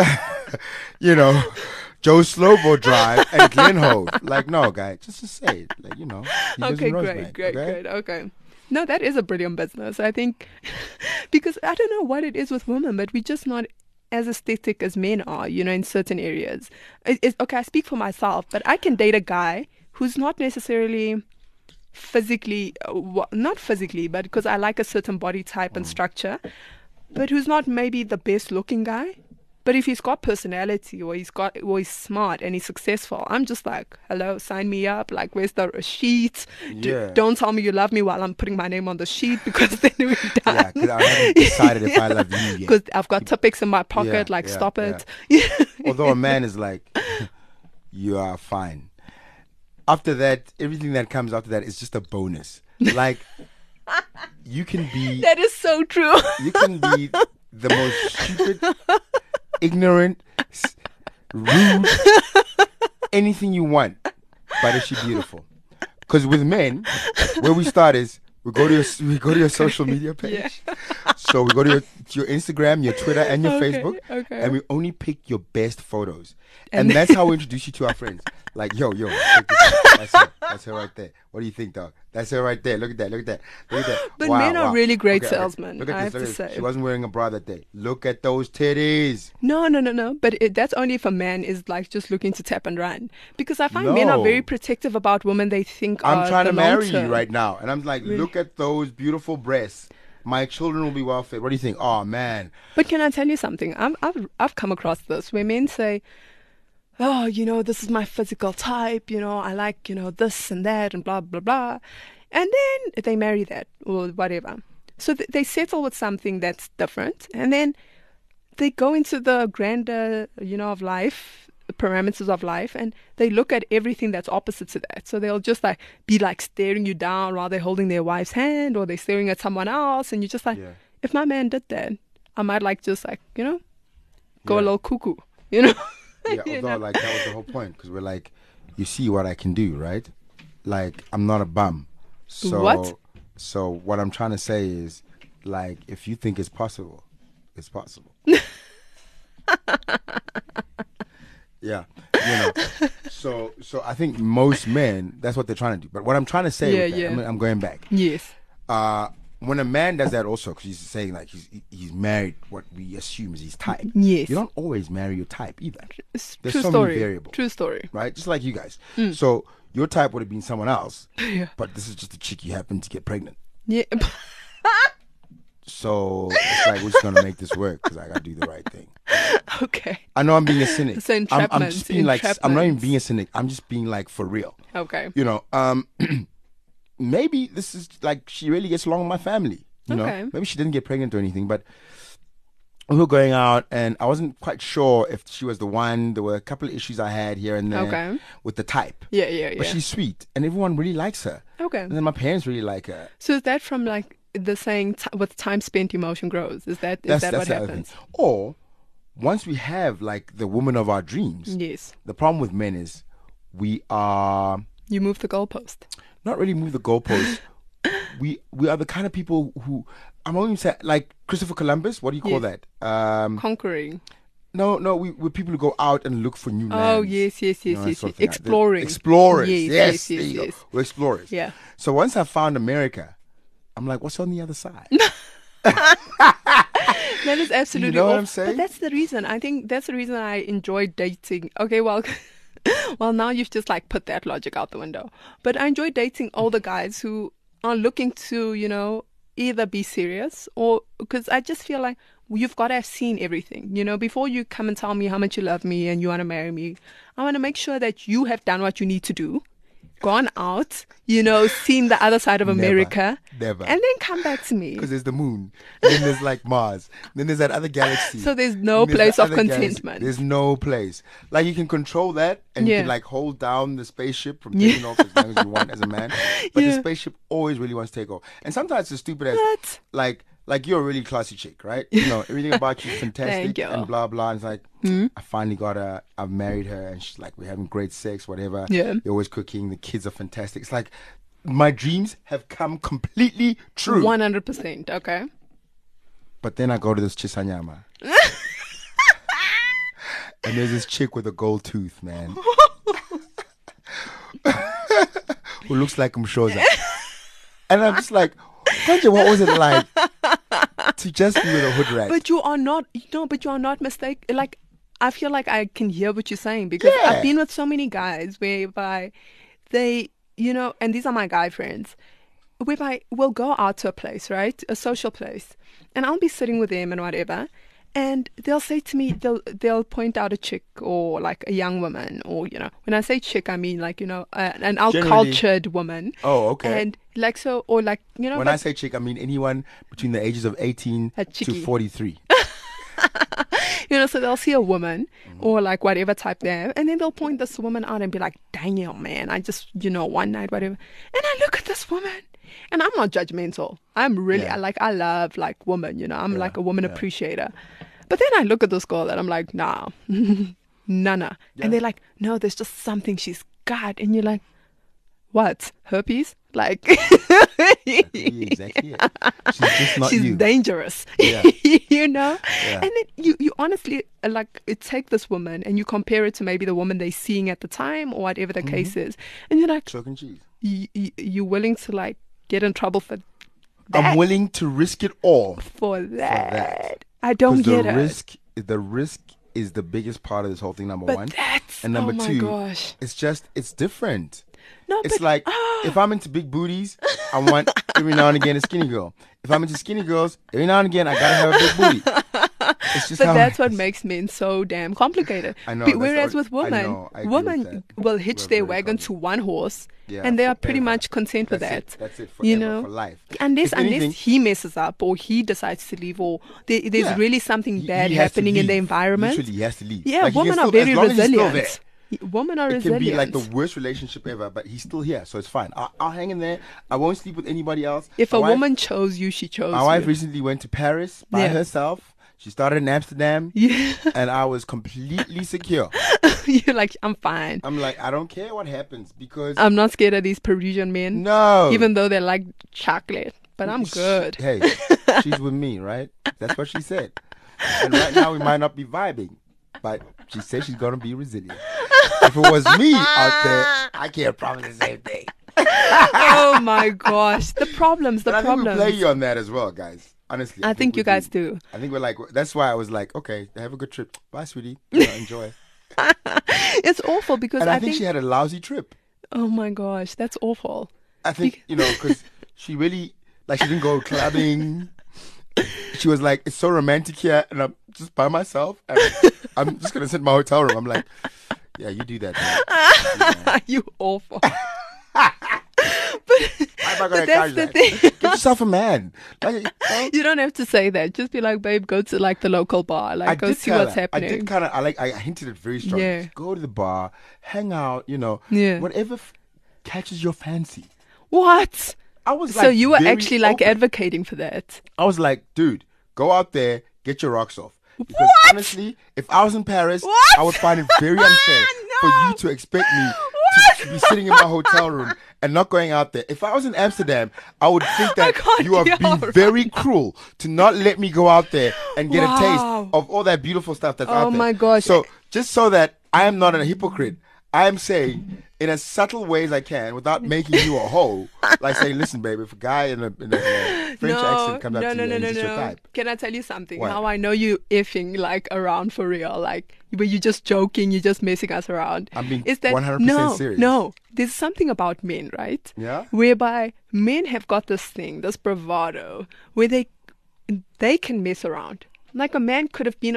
Joe Slobo Drive and Glenhove. Like, no, guy, just say it. Like, he lives Okay, in Rosebank. great. Okay. No, that is a brilliant business. I think because I don't know what it is with women, but we're just not as aesthetic as men are, in certain areas. Okay, I speak for myself, but I can date a guy who's not necessarily physically, not physically, but because I like a certain body type and structure, but who's not maybe the best looking guy. But if he's got personality or he's smart and he's successful, I'm just like, hello, sign me up. Like, where's the sheet? Yeah. Don't tell me you love me while I'm putting my name on the sheet because then we're done. Yeah, because I haven't decided if I love you yet. Because I've got Tipex in my pocket. Yeah, Stop yeah. it. Although a man is like, you are fine. After that, everything that comes after that is just a bonus. Like, you can be That is so true. you can be the most stupid, ignorant, rude, anything you want, but is she beautiful? Because with men, where we start is we go to your social media page. So we go to your Instagram, your Twitter, and your Okay, Facebook, okay. and we only pick your best photos, and that's how we introduce you to our friends. Like, yo, check this out. That's her. That's her right there. What do you think, dog? That's her right there. Look at that. But Wow, men are wow. really great Okay, salesmen, Look at I this. have Look to at this. say. She wasn't wearing a bra that day. Look at those titties. No. But that's only if a man is like just looking to tap and run. Because I find men are No. very protective about women they think are I'm trying the to marry long-term. you right now, and I'm like, look at those beautiful breasts. My children will be well fed. What do you think? Oh man, But can I tell you something? I've come across this where men say, oh, this is my physical type, I like, this and that and blah, blah, blah. And then they marry that or whatever. So they settle with something that's different. And then they go into the grander, of life, parameters of life, and they look at everything that's opposite to that. So they'll just be staring you down while they're holding their wife's hand or they're staring at someone else. And you're just like, Yeah. if my man did that, I might go a Yeah. little cuckoo, Yeah, You although know? like that was the whole point, because we're like, you see what I can do, right? Like, I'm not a bum. So What? So what I'm trying to say is, like, if you think it's possible, it's possible. Yeah, So I think most men, that's what they're trying to do. But what I'm trying to say, with that, Yeah. I'm going back. Yes. When a man does that also, because he's saying like he's married what we assume is his type. Yes. You don't always marry your type either. It's There's true so story. many variables. True story. Right? Just like you guys. So your type would have been someone else. Yeah. But this is just a chick you happen to get pregnant. Yeah. So it's like, we're just going to make this work because I got to do the right thing. Okay. I know I'm being a cynic. So I'm entrapment, just being like, I'm not even entrapment. being a cynic. I'm just being like for real. Okay. Maybe this is like, she really gets along with my family. Okay. Maybe she didn't get pregnant or anything, but we were going out and I wasn't quite sure if she was the one. There were a couple of issues I had here and there Okay. with the type. Yeah. But she's sweet and everyone really likes her. Okay. And then my parents really like her. So is that from the saying, with time spent, emotion grows. Is that what the other thing. happens? Or once we have like the woman of our dreams, Yes. the problem with men is we are You move the goalpost. not really move the goalposts. we are the kind of people who I'm only saying like Christopher Columbus. What do you call Yes. that? Conquering. No, we're people who go out and look for new lands. Oh, yes. You know, that sort of thing. Exploring. Explorers. Yes. There you go. Yes. We're explorers. Yeah. So once I found America, I'm like, what's on the other side? That is absolutely You know what awful. I'm saying? But that's the reason. I think that's the reason I enjoy dating. Okay, well, well, now you've just like put that logic out the window. But I enjoy dating older guys who are looking to, either be serious or because I just feel like you've got to have seen everything. Before you come and tell me how much you love me and you want to marry me, I want to make sure that you have done what you need to do. Gone out, seen the other side of America, Never. and then come back to me. Because there's the moon, then there's like Mars, then there's that other galaxy. So there's no then place the of other galaxy. contentment. There's no place. Like you can control that, and you Yeah. can like hold down the spaceship from taking off as long as you want as a man. But the Yeah. spaceship always really wants to take off. And sometimes it's stupid as What? like you're a really classy chick, right? Everything about you is fantastic Thank you. and blah blah. And it's like I finally got her. I've married her, and she's like we're having great sex, whatever. Yeah. You're always cooking. The kids are fantastic. It's like my dreams have come completely true. 100%. Okay. But then I go to this Chisanyama. And there's this chick with a gold tooth, man. Who looks like Mshoza. And I'm just like, Konje, what was it like to just be with a hood rat? But you are not. But you are not mistaken. Like I feel like I can hear what you're saying because Yeah. I've been with so many guys whereby they, and these are my guy friends, whereby we'll go out to a place, right, a social place, and I'll be sitting with them and whatever. And they'll say to me, they'll point out a chick or like a young woman, or when I say chick, I mean like an uncultured woman. Oh, okay. And like so, or like When but- I say chick, I mean anyone between the ages of 18 A to chickie. 43. so they'll see a woman or like whatever type there, and then they'll point this woman out and be like, Daniel, man, I just, one night, whatever. And I look at this woman and I'm not judgmental. I'm really, Yeah. I love like women, I'm like a woman appreciator. But then I look at this girl and I'm like, nah, nana. And they're like, no, there's just something she's got. And you're like, what? Herpes? Like, Exactly. She's just not she's you. dangerous. Yeah. Yeah. And then you honestly take this woman and you compare it to maybe the woman they're seeing at the time or whatever the case is, and you're like, Chalk and cheese. you're willing to like get in trouble for that? I'm willing to risk it all. for that. that. I don't 'Cause get the risk is the biggest part of this whole thing, number But one. that's And number oh my two, gosh. it's different. No, It's but like if I'm into big booties, I want every now and again a skinny girl. If I'm into skinny girls, every now and again I gotta have a big booty. It's just but how that's it what is. makes men so damn complicated. I know, But that's whereas the- with women, I know, I agree women with that. will hitch We're their very wagon to one horse, Yeah, and they are pretty forever. much content with That's that. it. That's it forever, for life. Unless If anything- he messes up or he decides to leave or there's Yeah. really something He bad has to happening in the leave. environment. Literally, he has to leave. Yeah, Like, he can women are still- as very long as he's still resilient. Women are It can resilient. be like the worst relationship ever, but he's still here, so it's fine. I'll hang in there. I won't sleep with anybody else. if My a wife- woman chose you, she chose My wife you. recently went to Paris by Yeah. herself. She started in Amsterdam, Yeah. and I was completely secure. You're like, I'm fine. I'm like, I don't care what happens because I'm not scared of these Parisian men. no, Even though they're like chocolate. But I'm good. Hey, she's with me, right? That's what she said. And right now we might not be vibing, but she said she's gonna be resilient. If it was me out there, I can't promise the same thing. Oh my gosh. The problems, the But I think we problems. play you on that as well, guys. Honestly, I think we you guys do. I think we're like, that's why I was like, okay, have a good trip. Bye, sweetie. Enjoy. It's awful because And I I think she had a lousy trip. oh my gosh, that's awful. I think, because she really, like, she didn't go clubbing. She was like, it's so romantic here, and I'm just by myself. And I'm just going to sit in my hotel room. I'm like, yeah, you do that. Man. You awful. Why am I going to that's encourage the that? thing. Get yourself a man. Like, You don't have to say that. Just be like, babe, go to like the local bar. Like, I go did see tell what's her. happening. I did kind of, I hinted it very strongly. Yeah. Go to the bar, hang out, Yeah. whatever catches your fancy. What? I was So like, you were very actually like open. advocating for that. I was like, dude, go out there, get your rocks off. Because What? honestly, if I was in Paris, What? I would find it very unfair for No. you to expect me What? to be sitting in my hotel room and not going out there. If I was in Amsterdam, I would think that can't you are deal being right very cruel to not let me go out there and get a Wow. taste of all that beautiful stuff that's out there. my gosh. So just so that I am not a hypocrite, I am saying in as subtle ways I can without making you a hoe, like saying, listen, baby, if a guy in a French accent comes up to you and he's just your type. Can I tell you something? What? How I know you effing like around for real, like where you just joking, you're just messing us around. I'm being is that 100% no, serious. No, there's something about men, right? Yeah? Whereby men have got this thing, this bravado, where they can mess around. Like a man could have been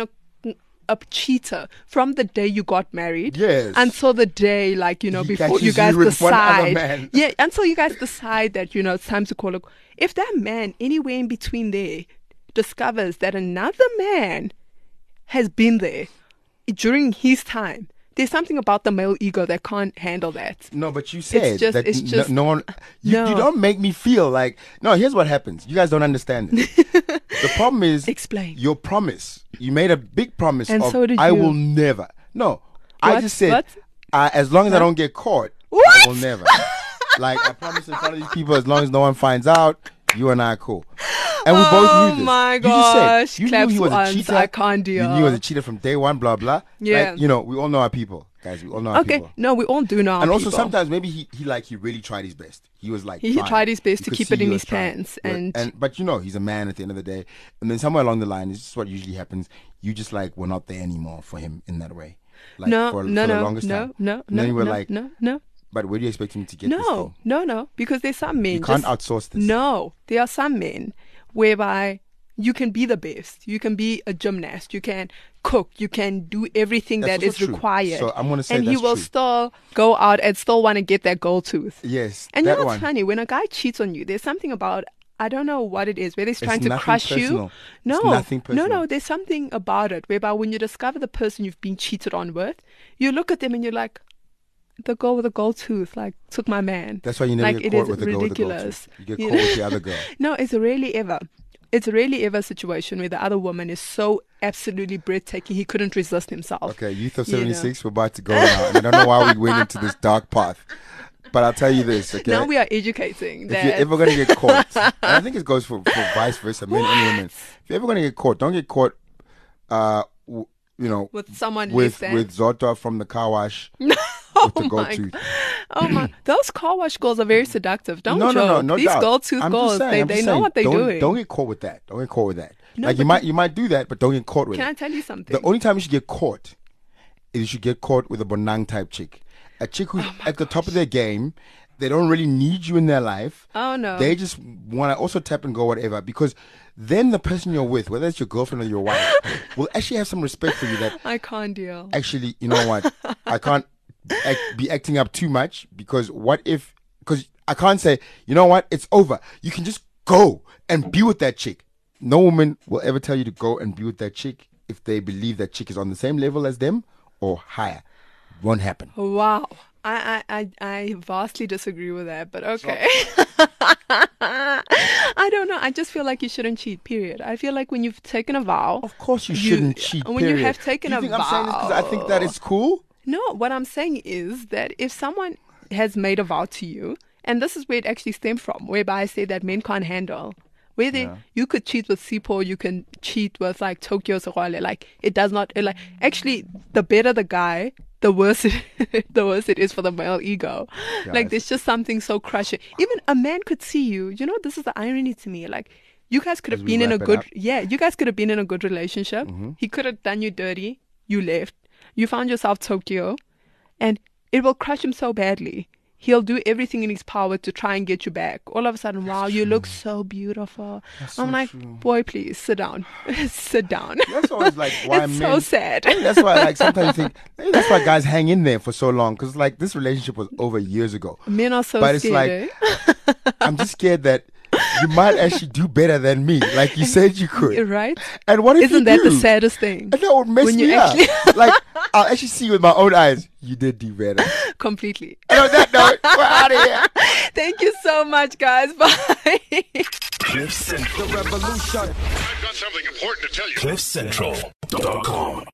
a cheater from the day you got married, Yes. until the day, like, you know, He before catches you guys you with one other decide, man. yeah, until you guys decide that, you know, it's time to call it. If that man anywhere in between there discovers that another man has been there during his time, there's something about the male ego that can't handle that. No, but you said just- that it's just- no one. You No. don't make me feel like. No, here's what happens. You guys don't understand it. The problem is Explain. your promise. You made a big promise And of so did I you. will never. No, I What? just said What? as long as I don't get caught, I What? will never. Like I promise in front of these people, as long as no one finds out, you and I are cool. And we both knew this. my You just said gosh, you knew claps he was a once, cheater. I can't You deal. knew he was a cheater from day one. Blah blah. Yeah. Like, you know, we all know our people, guys. We all know our Okay, people. no, we all do know. And also people. sometimes maybe he really tried his best. He was like He trying. tried his best You to could keep see it he in was his trying. pants, But- but you know he's a man at the end of the day. And then somewhere along the line, it's just what usually happens. You just like were not there anymore for him in that way. Like no, for no, the no, longest no, time. no, And then no, you were no, like, no, but where do you expect him to get this no, thing? no, because there's some men You can't just- outsource this. No, there are some men whereby you can be the best. You can be a gymnast. You can cook. You can do everything That's that is also true. required. So I'm gonna say and he that's will true. still go out and still want to get that gold tooth. Yes, And you that know what's one. funny? When a guy cheats on you, there's something about, I don't know what it is, whether he's trying to nothing crush you. personal. No, It's nothing no, personal. there's something about it whereby when you discover the person you've been cheated on with, you look at them and you're like, the girl with the gold tooth, like, took my man. That's why you never like, get it caught is with the girl with the gold ridiculous. tooth. You get You caught know? with the other girl. No, it's rarely ever a situation where the other woman is so absolutely breathtaking he couldn't resist himself. Okay, Youth of You know. 76, we're about to go now. And I don't know why we went into this dark path. But I'll tell you this, okay? Now we are educating If that. you're ever going to get caught, and I think it goes for vice versa, men and women. If you're ever going to get caught, don't get caught, you know, with someone with less than. Zota from the car wash Oh with the gold my tooth. Oh my! Those car wash girls are very seductive. Don't No, joke. no These doubt. gold tooth I'm girls, just saying, they know what they're don't, doing. Don't get caught with that. Don't get caught with that. No, like but you might do that, but don't get caught with Can I it. tell you something? The only time you should get caught is you should get caught with a Bonang type chick. A chick who's at the top of their game. They don't really need you in their life. Oh, no. They just want to also tap and go whatever, because then the person you're with, whether it's your girlfriend or your wife, will actually have some respect for you that I can't deal. actually, you know what, I can't be acting up too much, because what if, because I can't say, you know what, it's over. You can just go and be with that chick. No woman will ever tell you to go and be with that chick if they believe that chick is on the same level as them or higher. Won't happen. Wow. I vastly disagree with that, but okay. I don't know. I just feel like you shouldn't cheat, period. I feel like when you've taken a vow. Of course you shouldn't cheat, When you period. have taken Do you a think vow. I'm saying this because I think that it's cool? No, what I'm saying is that if someone has made a vow to you, and this is where it actually stemmed from, whereby I say that men can't handle. You could cheat with Sipho, you can cheat with like Tokyo Sogwale. Like it does not like actually the better the guy, the worse it is for the male ego. Like there's just something so crushing. Even a man could see you. You know, this is the irony to me. Like you guys could have been in a good you guys could have been in a good relationship. Mm-hmm. He could have done you dirty. You left. You found yourself Tokyo, and it will crush him so badly. He'll do everything in his power to try and get you back. All of a sudden, wow, you look so beautiful. I'm like, boy, please sit down. Sit down. That's always like why It's men. so sad. I think that's why, like, sometimes you think maybe that's why guys hang in there for so long, because like this relationship was over years ago. Men are so But it's scared. like I'm just scared that you might actually do better than me, like you said you could. Right? And what if Isn't you that the do? saddest thing? And that would mess When me you up. actually- Like, I'll actually see with my own eyes, you did do better. Completely. And on that note, we're out of here. Thank you so much, guys. Bye. I've got something important to tell you. CliffCentral.com